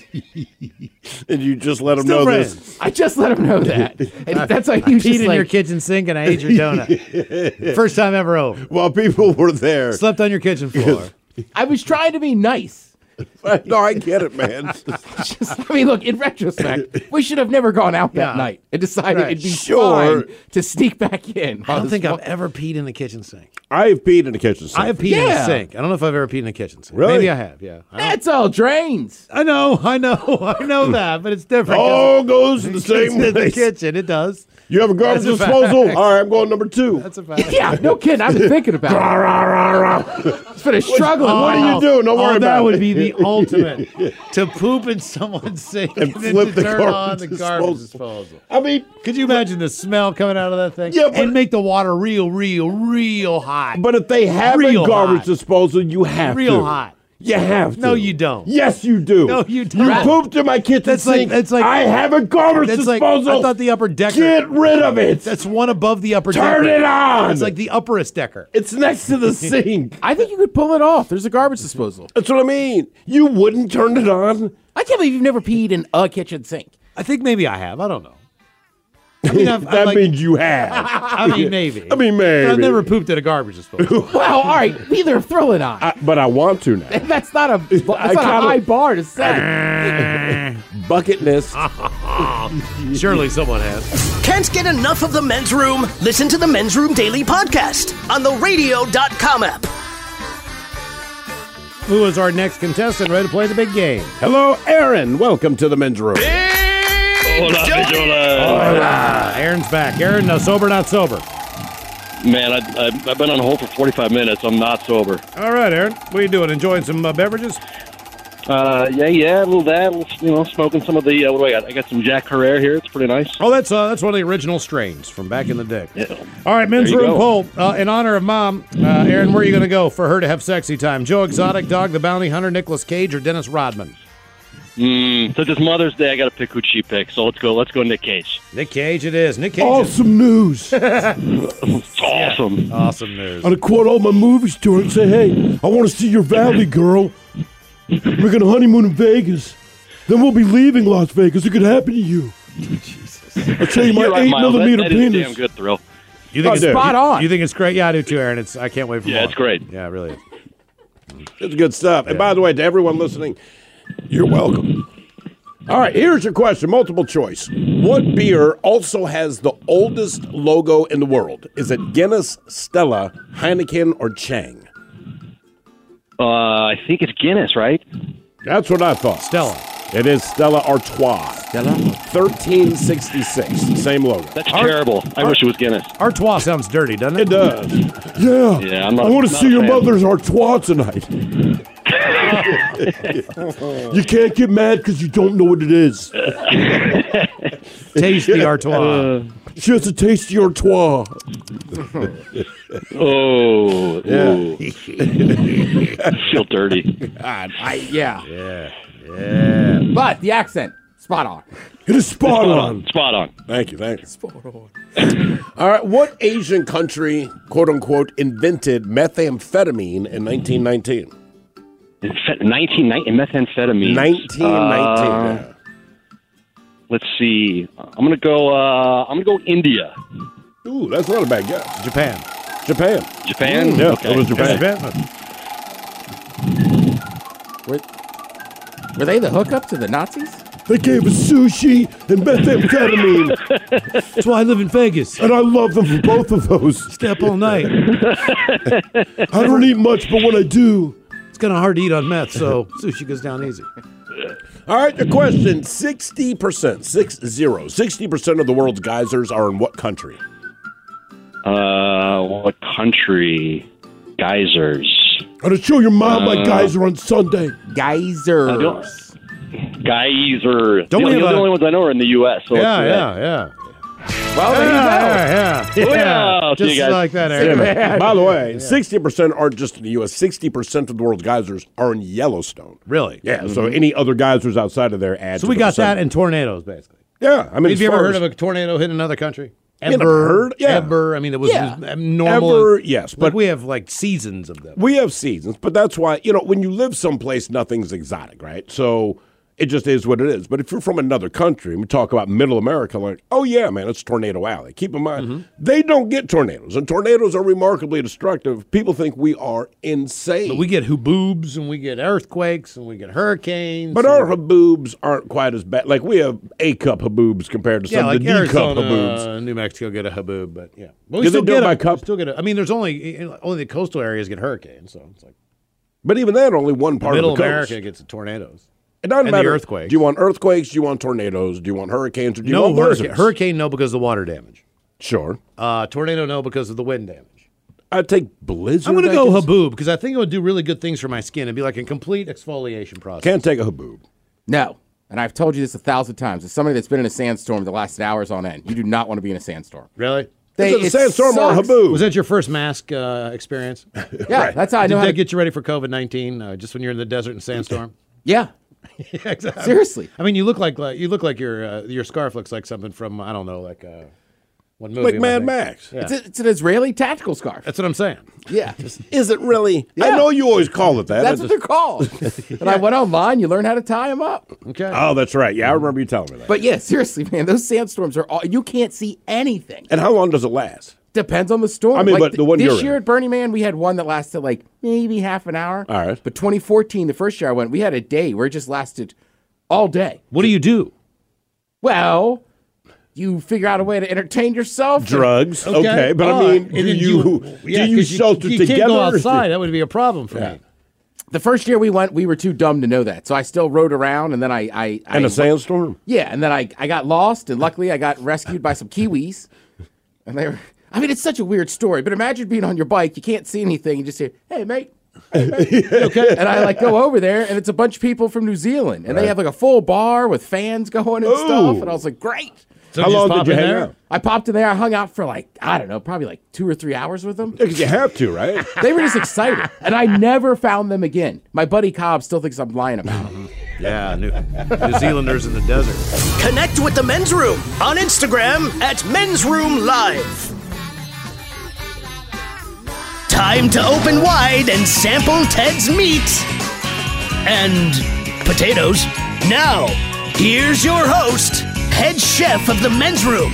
And you just let them Still know friends. this. I just let him know that. And that's why I he was peed just in like, your kitchen sink and I ate your donut. First time ever over. While people were there. Slept on your kitchen floor. I was trying to be nice. No, I get it, man. Just, I mean, look, in retrospect, we should have never gone out that Yeah. night and decided Right. it'd be Sure. fine to sneak back in. I don't think I've ever peed in the kitchen sink. I've peed in the kitchen sink. I have peed in the Yeah. sink. I don't know if I've ever peed in the kitchen sink. Really? Maybe I have, yeah. I, don't- That's all drains. I know, I know, I know that, but it's different. 'cause All goes to the it's same in the place. kitchen. It does. You have a garbage That's a disposal? fact. All right, I'm going number two. That's a fact. Yeah, no kidding. I've been thinking about it. It's been a struggle. What do you do? Don't Oh, worry that about would it. be the ultimate. To poop in someone's sink And and, then flip to the turn garbage on the garbage disposal. disposal. I mean, Could you imagine the smell coming out of that thing? Yeah, but- and make the water real, real, real hot. but if they have Real a garbage hot. disposal, you have Real to. hot. You have to. No, you don't. Yes, you do. No, you You don't. pooped in my kitchen That's like sink. that's like I have a garbage that's like disposal. I thought the upper decker. Get rid of it. That's one above the upper Turn decker. it on. It's like the upperest decker. It's next to the sink. I think you could pull it off. There's a garbage disposal. That's what I mean. You wouldn't turn it on? I can't believe you've never peed in a kitchen sink. I think maybe I have. I don't know. I mean, I've, that I've like, means you have. I mean, maybe. I mean, maybe. But I've never pooped at a garbage disposal. Well, all right. Neither thrill it on. I, but I want to now. That's not a that's not I kinda- a high bar to set. Bucket list. Surely someone has. Can't get enough of the Men's Room? Listen to the Men's Room Daily Podcast on the radio dot com app. Who is our next contestant ready to play the big game? Hello, Aaron. Welcome to the men's room. Hola, Hola. Aaron's back. Aaron, no, sober, not sober. Man, I, I, I've been on hold for forty-five minutes. I'm not sober. All right, Aaron. What are you doing? Enjoying some uh, beverages? Uh, yeah, yeah, a little that, a little, you know, smoking some of the, uh, what do I got? I got some Jack Herrera here. It's pretty nice. Oh, that's uh, that's one of the original strains from back in the day. Yeah. All right, men's There you room go. poll. Uh, in honor of Mom, uh, Aaron, where are you going to go for her to have sexy time? Joe Exotic, Dog the Bounty Hunter, Nicolas Cage, or Dennis Rodman? Mm, since it's Mother's Day, I got to pick who she picks. So let's go. Let's go Nick Cage. Nick Cage it is. Nick Cage. Awesome news. It's awesome. Awesome news. I'm going to quote all my movie stars and say, hey, I want to see your valley, girl. We're going to honeymoon in Vegas. Then we'll be leaving Las Vegas. It could happen to you. I'll show you my You're right, eight Miles. millimeter that, that is a penis. damn good thrill. You think Oh, it's dude. spot You- on? You think it's great? Yeah, I do too, Aaron. It's I can't wait for Yeah, more. it's great. Yeah, it really is. It's good stuff. And by the way, to everyone listening, you're welcome. All right, here's your question, multiple choice. What beer also has the oldest logo in the world? Is it Guinness, Stella, Heineken, or Chang? Uh, I think it's Guinness, right? That's what I thought. Stella. It is Stella Artois. Stella? thirteen sixty-six. Same logo. That's terrible. I wish it was Guinness. Artois sounds dirty, doesn't it? It does. Yeah. Yeah, I'm not- I want to not see a your fan. mother's Artois tonight. You can't get mad because you don't know what it is. Tasty Artois. She has a tasty Artois. Oh, Yeah. ooh. I feel dirty. God. I, yeah. Yeah. Yeah. But the accent, spot on. It is spot on. Spot on. Thank you, thank you. Spot on. All right, what Asian country, quote unquote, invented methamphetamine in nineteen nineteen? nineteen ninety methamphetamine. nineteen nineteen. Uh, Let's see. I'm gonna go. Uh, I'm gonna go India. Ooh, that's not a bad guess. Japan. Japan. Japan. Yeah, Okay. it was Japan. Japan. Were, were they the hookup to the Nazis? They gave us sushi and methamphetamine. That's why I live in Vegas. And I love them for both of those. Stay up all night. I don't eat much, but when I do. It's kind of hard to eat on meth, so sushi goes down easy. All right, the question, sixty percent, six zero, sixty percent of the world's geysers are in what country? Uh, what country? Geysers. I'm going to show your mom my Uh, geyser on Sunday. Geysers. Uh, don't- Geyser. Don't the, we the have a- only ones I know are in the U S. So Yeah, let's do yeah, that. yeah. Well, there you go. Yeah, yeah, yeah. Oh, yeah. See you Just guys. like that, Yeah, Aaron. man. By the way, sixty percent aren't just in the U S. sixty percent of the world's geysers are in Yellowstone. Really? Yeah, so any other geysers outside of there add So to we the got that percentage. and tornadoes, basically. Yeah, I mean, Have you as ever far heard as- of a tornado hitting another country? You never heard? Yeah. Ever. I mean, it was, Yeah. it was normal. Ever, yes, Like, but- we have like seasons of them. We have seasons, but that's why, you know, when you live someplace, nothing's exotic, right? So it just is what it is. But if you're from another country, and we talk about middle America, like, oh, yeah, man, it's Tornado Alley. Keep in mind, Mm-hmm. they don't get tornadoes, and tornadoes are remarkably destructive. People think we are insane. But we get haboobs and we get earthquakes and we get hurricanes. But and- our haboobs aren't quite as bad. Like, we have A-cup haboobs compared to yeah, some like of the D-cup Arizona, haboobs. uh, New Mexico get a haboob, but yeah. But Do they still do it get by a, cup? we Still get a, I mean, there's only only the coastal areas get hurricanes, so it's like But even then, only one part middle of the coast. America gets the tornadoes. It doesn't and the matter. earthquakes. Do you want earthquakes? Do you want tornadoes? Do you want hurricanes? Or do you No want hurricane. blizzards? Hurricane, no, because of the water damage. Sure. Uh, tornado, no, because of the wind damage. I'd take blizzard. I'm going to I go guess. haboob because I think it would do really good things for my skin. It'd be like a complete exfoliation process. Can't take a haboob. No. And I've told you this a thousand times. As somebody that's been in a sandstorm the last hours on end, you do not want to be in a sandstorm. Really? They, Is it a it sandstorm or a sucks. haboob? Was that your first mask uh, experience? Yeah, that's how I Did know how that to get you ready for COVID nineteen? Uh, just when you're in the desert and sandstorm? Yeah. Yeah, exactly. Seriously. I mean, you look like, like you look like your uh, your scarf looks like something from I don't know, like uh, what movie? Like am I Mad thinking? Max. Yeah. It's, a, it's an Israeli tactical scarf. That's what I'm saying. Yeah. Is it really? I Yeah. know you always call it that. That's I what just- they're called. And I went online, you learn how to tie them up. Okay. Oh, that's right. Yeah, I remember you telling me that. But yeah, seriously, man, those sandstorms are all, you can't see anything. And how long does it last? Depends on the storm. I mean, Like, but the one this you're year in. at Burning Man, we had one that lasted like maybe half an hour. All right. But twenty fourteen, the first year I went, we had a day where it just lasted all day. What do you do? Well, you figure out a way to entertain yourself. Drugs. Okay, but I All mean, right. do And then you, yeah, do you 'cause shelter you, together? can't go or do- outside. That would be a problem for Yeah. me. The first year we went, we were too dumb to know that. So I still rode around, and then I, I, In I a sandstorm? Yeah, and then I, I got lost, and luckily I got rescued by some Kiwis. And they were, I mean, it's such a weird story, but imagine being on your bike, you can't see anything, you just say, hey, mate. Hey, mate. Okay. And I like go over there, and it's a bunch of people from New Zealand, and Right. they have like a full bar with fans going and stuff. Ooh. And I was like, great. So How you just long pop did you in hang there? out? I popped in there, I hung out for like, I don't know, probably like two or three hours with them. Because you have to, right? They were just excited, and I never found them again. My buddy Cobb still thinks I'm lying about them. Yeah, New, New Zealanders in the desert. Connect with the Men's Room on Instagram at Men's Room Live. Time to open wide and sample Ted's meat and potatoes. Now, here's your host, head chef of the men's room,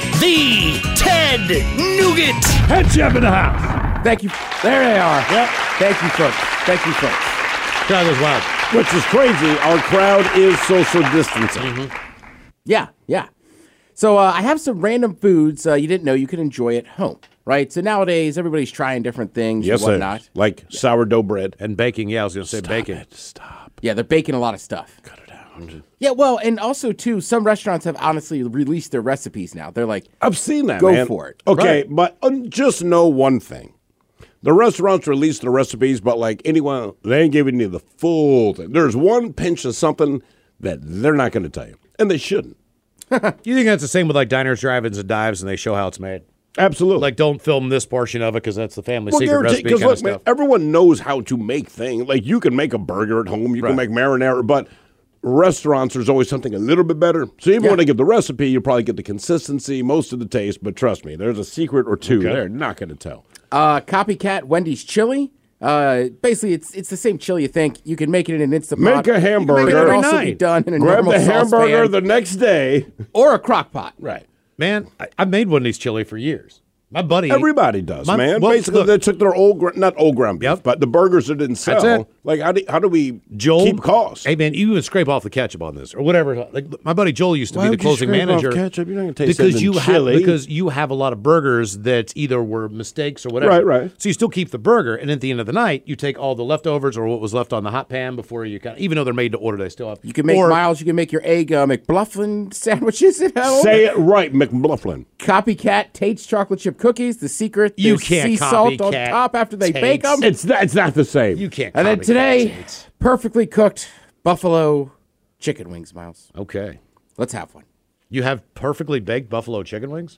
the Ted Nugent. Head chef in the house. Thank you. There they are. Yep. Thank you, folks. Thank you, folks. Crowd goes wild. Which is crazy. Our crowd is social distancing. Mm-hmm. Yeah, yeah. So uh, I have some random foods uh, you didn't know you could enjoy at home, right? So nowadays, everybody's trying different things Yes, and whatnot. sir. Like sourdough bread. And baking. Yeah, I was going to say Stop baking. It. Stop. Yeah, they're baking a lot of stuff. Cut it out. Yeah, well, and also, too, some restaurants have honestly released their recipes now. They're like, I've seen that, go man. for it. Okay, Right. but um, just know one thing. The restaurants release the recipes, but like anyone, they ain't giving you the full thing. There's one pinch of something that they're not going to tell you, and they shouldn't. You think that's the same with like diners, drive-ins, and dives, and they show how it's made? Absolutely. Like, don't film this portion of it because that's the family Well, secret guarantee- recipe 'cause kind look, of man, stuff. everyone knows how to make things. Like you can make a burger at home, you Right. can make marinara, but restaurants there's always something a little bit better. So even Yeah. when they give the recipe, you probably get the consistency, most of the taste. But trust me, there's a secret or two Okay. they're not going to tell. uh, copycat Wendy's chili. Uh, basically, it's it's the same chili you think. You can make it in an instant Make pot. a You can hamburger. make it Every also be night. done in a Grab normal the hamburger saucepan the next day. or a crock pot. Right. Man, I, I made one of these chili for years. My buddy. Everybody does, My- man. well, Basically, look. they took their old, gr- not old ground beef, Yep. but the burgers that didn't sell. That's it. Like, how do, how do we Joel, keep costs? Hey man, you would scrape off the ketchup on this or whatever. Like my buddy Joel used to Why be the would you closing scrape off manager. ketchup? You're not gonna taste because that in you chili. have because you have a lot of burgers that either were mistakes or whatever. Right, right. So you still keep the burger, and at the end of the night, you take all the leftovers or what was left on the hot pan before you kind of, even though they're made to order, they still have. You can make or, Miles. You can make your egg uh, McBluffin sandwiches at home. Say it right, McBlufflin. Copycat Tate's chocolate chip cookies. The secret. You there's can't sea salt on copycat top after they bake Tate's. them. It's not, it's not the same. You can't. And then copycat today, Tate's. perfectly cooked buffalo chicken wings, Miles. Okay. Let's have one. You have perfectly baked buffalo chicken wings?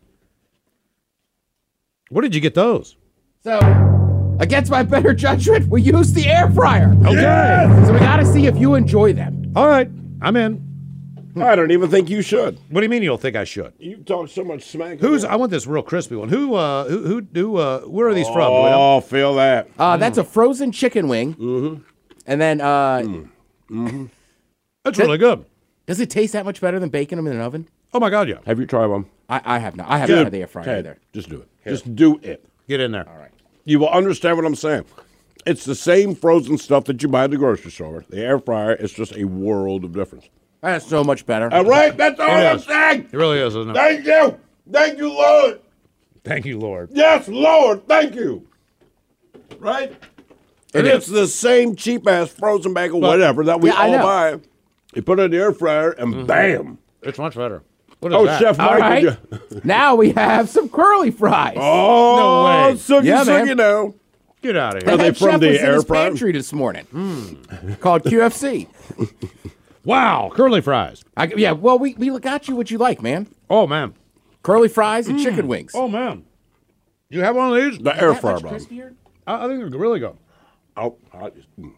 Where did you get those? So, against my better judgment, we use the air fryer. Okay. So we got to see if you enjoy them. All right. I'm in. I don't even think you should. What do you mean you don't think I should? You talk so much smack. Who's? I want this real crispy one. Who? Uh, who? Who? who uh, where are these from? Do we know? Oh, feel that. Uh, That's a frozen chicken wing. Mm-hmm. And then, uh, Mm-hmm. That's really good. does it taste that much better than baking them in an oven? Oh my God, yeah. Have you tried one? I, I have not. I haven't Dude, tried the air fryer Ted, either. Just do it. Just do it. Get in there. All right. You will understand what I'm saying. It's the same frozen stuff that you buy at the grocery store. The air fryer is just a world of difference. That's so much better. All right, that's all It I'm is. saying. It really is, isn't it? Thank you. Thank you, Lord. Thank you, Lord. Yes, Lord. Thank you. Right? And It it's the same cheap ass frozen bag of whatever that we Yeah, I all know. buy. You put it in the air fryer and bam. It's much better. What is Oh, that? Chef All Mike. right. would you- Now we have some curly fries. Oh, No way. Sookie, Yeah, man. Sookie now. Get out of The here. Are they head from chef the was in air his fryer? pantry this morning. Called Q F C. Wow, curly fries. I, yeah, well, we, we got you what you like, man. Oh man. Curly fries and chicken wings. Oh man. You have one of these? The air That fryer, much bro. crispier? I, I think they're really good. Oh, I just, mm.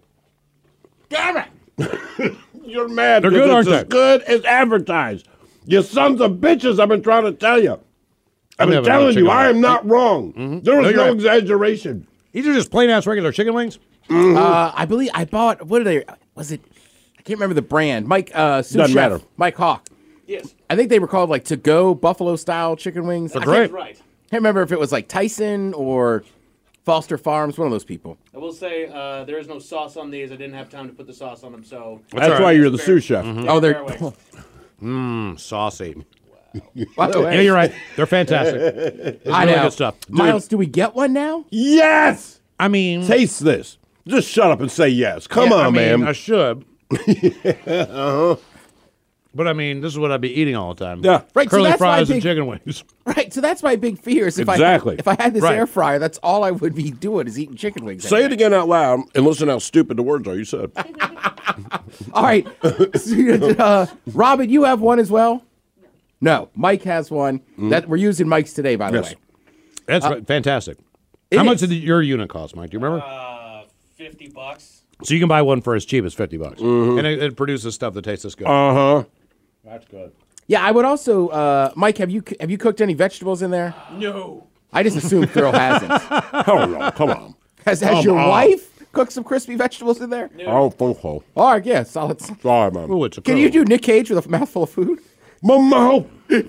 Damn it! You're mad. They're 'cause good, it's aren't as they? good as advertised. You sons of bitches, I've been trying to tell you. I've I'm been having telling another you, chicken I wing. am not wrong. There No, was you're no right. exaggeration. These are just plain ass regular chicken wings. Uh, I believe I bought, what are they? Was it? I can't remember the brand. Mike, uh, sous Doesn't chef, matter. Mike Hawk. Yes. I think they were called like to go buffalo style chicken wings. They're I great. can't, Right. can't remember if it was like Tyson or Foster Farms, one of those people. I will say uh, there is no sauce on these. I didn't have time to put the sauce on them, so. That's all why right. you're the Fair. sous chef. Yeah, Oh, they're. fair away. Mmm, saucy. By the way, Yeah, you're right. They're fantastic. It's I really know. good stuff. Miles, do we get one now? Yes. I mean, Taste this. Just shut up and say yes. Come yeah, on, I mean, man. I should. uh-huh. But I mean, this is what I'd be eating all the time. Yeah. Right, so Curly that's my fries and big- chicken wings. Right, so that's my big fear. Is if Exactly. I if I had this Right. air fryer, that's all I would be doing is eating chicken wings. Say it again out loud and listen how stupid the words are. You said. All right, uh, Robin, you have one as well. No, Mike has one. That we're using Mike's today, by the Yes. way. That's right. fantastic. it How much is. did your unit cost, Mike? Do you remember? Uh, fifty bucks. So you can buy one for as cheap as fifty bucks, and it, it produces stuff that tastes this good. Uh huh. That's good. Yeah, I would also, uh, Mike. Have you have you cooked any vegetables in there? No. I just assumed Thurl hasn't. Hell no. Come on. Has, has Come your on. wife cooked some crispy vegetables in there? I don't think so. All right, yeah, solid. Sorry, man. Ooh, it's a Can curl. you do Nick Cage with a mouthful of food? My mouth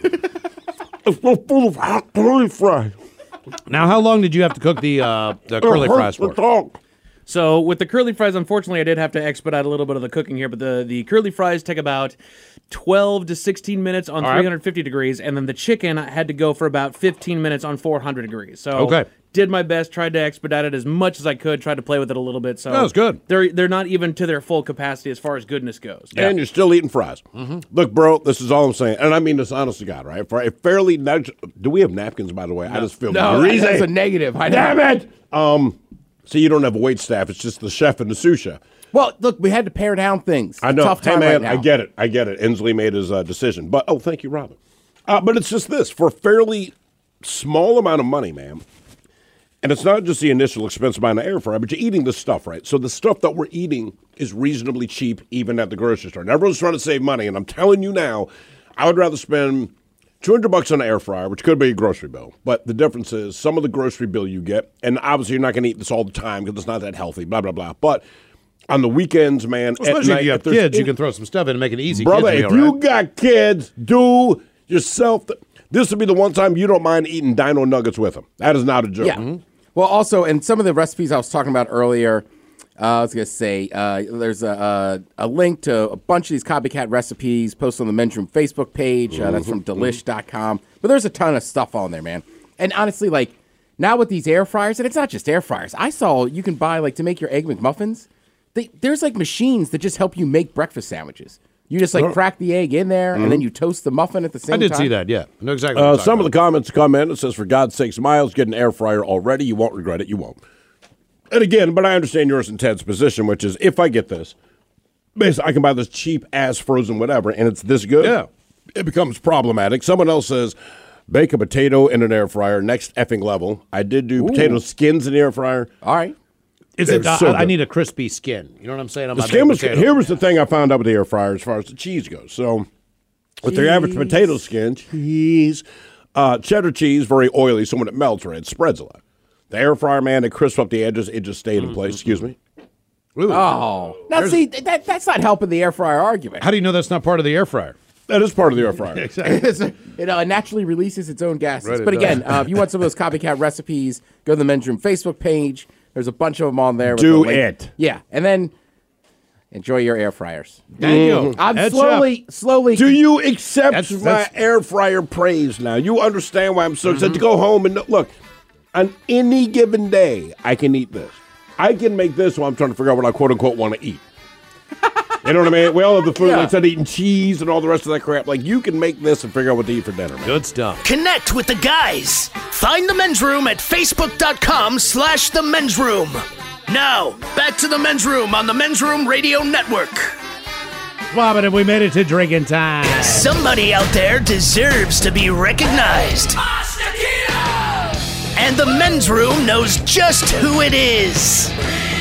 is so full of hot curly fries. Now, how long did you have to cook the uh, the curly It fries hurts for? to talk. So with the curly fries, unfortunately, I did have to expedite a little bit of the cooking here, but the, the curly fries take about twelve to sixteen minutes on All right. three hundred fifty degrees, and then the chicken had to go for about fifteen minutes on four hundred degrees. So Okay. did my best, tried to expedite it as much as I could, tried to play with it a little bit. So That was good. They're they're not even to their full capacity as far as goodness goes. And you're still eating fries. Look, bro, this is all I'm saying. And I mean this honest to God, right? For a fairly... nat- Do we have napkins, by the way? I just feel No, greasy. that's a negative. I know. Damn it! Um, so you don't have a wait staff. It's just the chef and the sous chef. Well, look, we had to pare down things. I know. Tough Hey, time man, right now. I get it. I get it. Inslee made his uh, decision. But, oh, thank you, Robin. Uh, but it's just this. For a fairly small amount of money, man, and it's not just the initial expense of buying an air fryer, but you're eating this stuff, right? So the stuff that we're eating is reasonably cheap even at the grocery store. And everyone's trying to save money, and I'm telling you now, I would rather spend two hundred bucks on an air fryer, which could be a grocery bill. But the difference is some of the grocery bill you get, and obviously you're not going to eat this all the time because it's not that healthy, blah, blah, blah. But on the weekends, man, Well, at especially night, if you have there's kids, you any- can throw some stuff in and make it easy. Brother, kids if meal, you right? got kids, do yourself. Th- this would be the one time you don't mind eating dino nuggets with them. That is not a joke. Yeah. Well, also, and some of the recipes I was talking about earlier, uh, I was going to say uh, there's a, a, a link to a bunch of these copycat recipes posted on the Men's Room Facebook page. Uh, that's from delish dot com. But there's a ton of stuff on there, man. And honestly, like, now with these air fryers, and it's not just air fryers. I saw you can buy, like, to make your Egg McMuffins, they, there's, like, machines that just help you make breakfast sandwiches. You just, like, Oh. crack the egg in there, and then Mhm. you toast the muffin at the same I time. did see that, yeah. I know exactly what Uh, you're some talking of the comments come in. It says, for God's sakes, Miles, get an air fryer already. You won't regret it. You won't. And again, but I understand yours and Ted's position, which is if I get this, basically I can buy this cheap ass frozen whatever, and it's this good. Yeah. It becomes problematic. Someone else says, bake a potato in an air fryer, next effing level. I did do potato skins in the air fryer. All right. Is They're it? I, so I good. need a crispy skin. You know what I'm saying? On The my skin baked was, potato. here was the thing I found out with the air fryer as far as the cheese goes. So with the average potato skin, cheese, uh, cheddar cheese, very oily, so when it melts, right, it spreads a lot. The air fryer, man, it crisps up the edges. It just stayed in place. Excuse me. Oh. Now, see, that, that's not helping the air fryer argument. How do you know that's not part of the air fryer? That is part of the air fryer. Exactly. It uh, naturally releases its own gases. Right, it but again, does. uh, if you want some of those copycat recipes, go to the Men's Room Facebook page. There's a bunch of them on there. with Do the link. it. Yeah, and then enjoy your air fryers. Thank you. I'm Head slowly, slowly. Do you accept That's- my that's- air fryer praise now? You understand why I'm so excited to go home and look, on any given day, I can eat this. I can make this while I'm trying to figure out what I quote unquote want to eat. You know what I mean? We all have the food, Yeah. like I said, eating cheese and all the rest of that crap. Like, you can make this and figure out what to eat for dinner, man. Good stuff. Connect with the guys. Find the Men's Room at facebook.com slash the Men's Room. Now, back to the Men's Room on the Men's Room Radio Network. Bobbin, and we made it to drinking time. Somebody out there deserves to be recognized. And the Men's Room knows just who it is.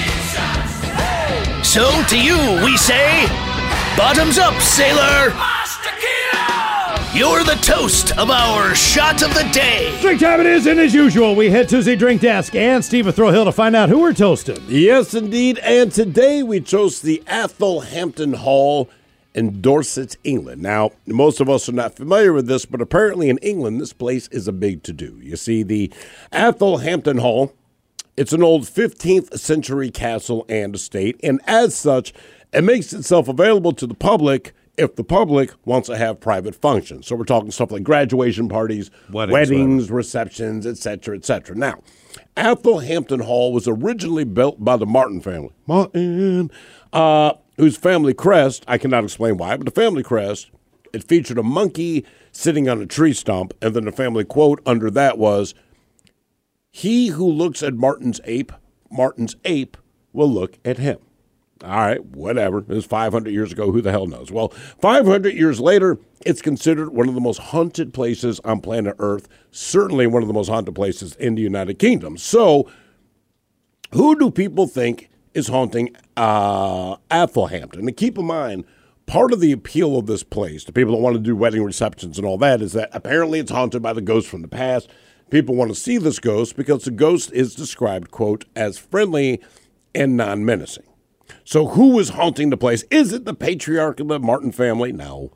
So to you, we say, bottoms up, sailor. You're the toast of our shot of the day. Drink time it is, and as usual, we head to the drink desk and Steve Thrill Hill to find out who we're toasting. Yes, indeed. And today we chose the Athol Hampton Hall in Dorset, England. Now, most of us are not familiar with this, but apparently in England, this place is a big to-do. You see, the Athol Hampton Hall, it's an old fifteenth century castle and estate, and as such, it makes itself available to the public if the public wants to have private functions. So we're talking stuff like graduation parties, Weddings, weddings, receptions, et cetera, et cetera. Now, Athol Hampton Hall was originally built by the Martin family. Martin, uh, whose family crest, I cannot explain why, but the family crest, it featured a monkey sitting on a tree stump, and then the family quote under that was, "He who looks at Martin's ape, Martin's ape will look at him." All right, whatever. It was five hundred years ago. Who the hell knows? Well, five hundred years later, it's considered one of the most haunted places on planet Earth, certainly one of the most haunted places in the United Kingdom. So, who do people think is haunting uh, Athelhampton? And keep in mind, part of the appeal of this place to people that want to do wedding receptions and all that is that apparently it's haunted by the ghost from the past. People want to see this ghost because the ghost is described, quote, as friendly and non-menacing. So who is haunting the place? Is it the patriarch of the Martin family? No.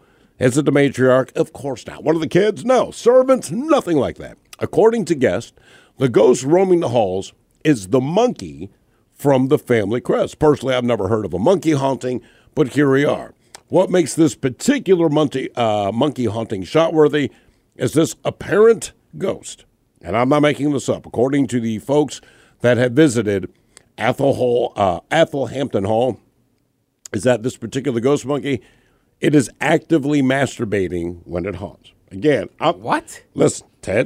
Is it the matriarch? Of course not. One of the kids? No. Servants? Nothing like that. According to guests, the ghost roaming the halls is the monkey from the family crest. Personally, I've never heard of a monkey haunting, but here we are. What makes this particular monkey, uh, monkey haunting shot-worthy is this apparent ghost. And I'm not making this up. According to the folks that have visited Athol Hall, uh, Athelhampton Hall, is that this particular ghost monkey, it is actively masturbating when it haunts. Again, I'm, what? Listen, Ted.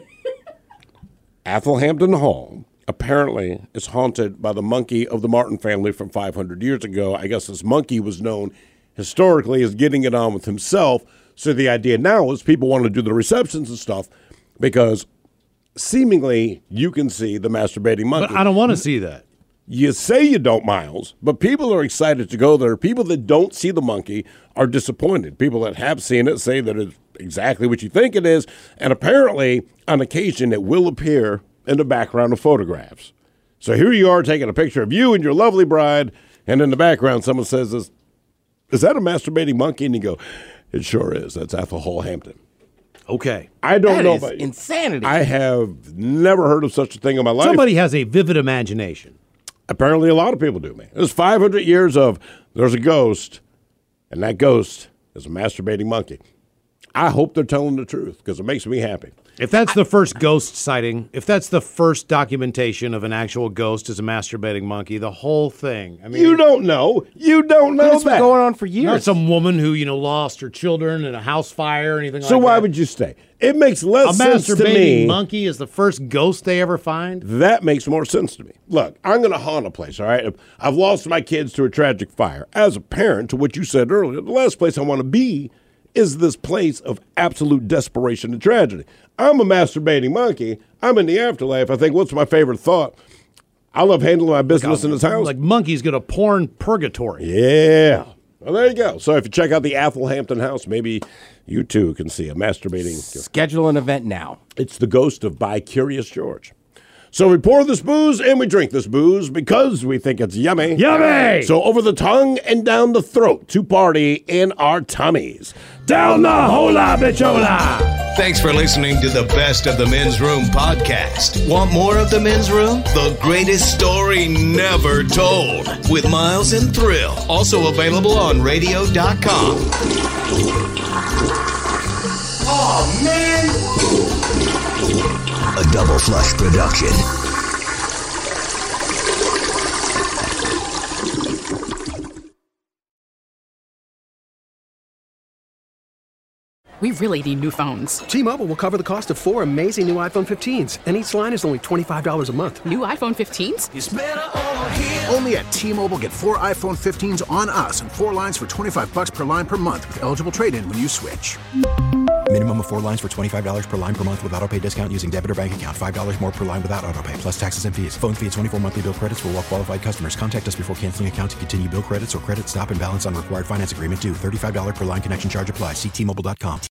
Athelhampton Hall apparently is haunted by the monkey of the Martin family from five hundred years ago. I guess this monkey was known historically as getting it on with himself. So the idea now is people want to do the receptions and stuff because seemingly you can see the masturbating monkey. But I don't want to see that. You say you don't, Miles, but people are excited to go there. People that don't see the monkey are disappointed. People that have seen it say that it's exactly what you think it is, and apparently, on occasion, it will appear in the background of photographs. So here you are taking a picture of you and your lovely bride, and in the background, someone says, "Is, is that a masturbating monkey?" And you go, "It sure is. That's Athol Hall Hampton." Okay. I don't That know is about you. insanity. I have never heard of such a thing in my life. Somebody has a vivid imagination. Apparently, a lot of people do, man. There's five hundred years of there's a ghost, and that ghost is a masturbating monkey. I hope they're telling the truth because it makes me happy. If that's the first ghost sighting, if that's the first documentation of an actual ghost as a masturbating monkey, the whole thing. I mean, You don't know. You don't know It's been that. going on for years. not some woman who, you know, lost her children in a house fire or anything So like why that. would you stay? It makes A less sense to masturbating me. monkey is the first ghost they ever find? That makes more sense to me. Look, I'm going to haunt a place, all right? I've lost my kids to a tragic fire. As a parent, to what you said earlier, the last place I want to be is this place of absolute desperation and tragedy. I'm a masturbating monkey. I'm in the afterlife. I think, what's my favorite thought? I love handling my business in this house. Like monkeys go to porn purgatory. Yeah. Well, there you go. So if you check out the Athelhampton house, maybe you too can see a masturbating. Schedule an event now. It's the ghost of By Curious George. So we pour this booze and we drink this booze because we think it's yummy. Yummy! So over the tongue and down the throat to party in our tummies. Down the hola bichola! Thanks for listening to the Best of the Men's Room podcast. Want more of the Men's Room? The greatest story never told with Miles and Thrill. Also available on radio dot com. Oh, man. A Double Flush production. We really need new phones. T-Mobile will cover the cost of four amazing new iPhone fifteens, and each line is only twenty-five dollars a month. New iPhone fifteens? It's better over here. Only at T-Mobile, get four iPhone fifteens on us and four lines for twenty-five bucks per line per month with eligible trade-in when you switch. Minimum of four lines for twenty-five dollars per line per month with autopay discount using debit or bank account. five dollars more per line without autopay, plus taxes and fees. Phone fee at twenty-four monthly bill credits for well-qualified customers. Contact us before canceling account to continue bill credits or credit stop and balance on required finance agreement due. thirty-five dollars per line connection charge applies. See T Mobile dot com.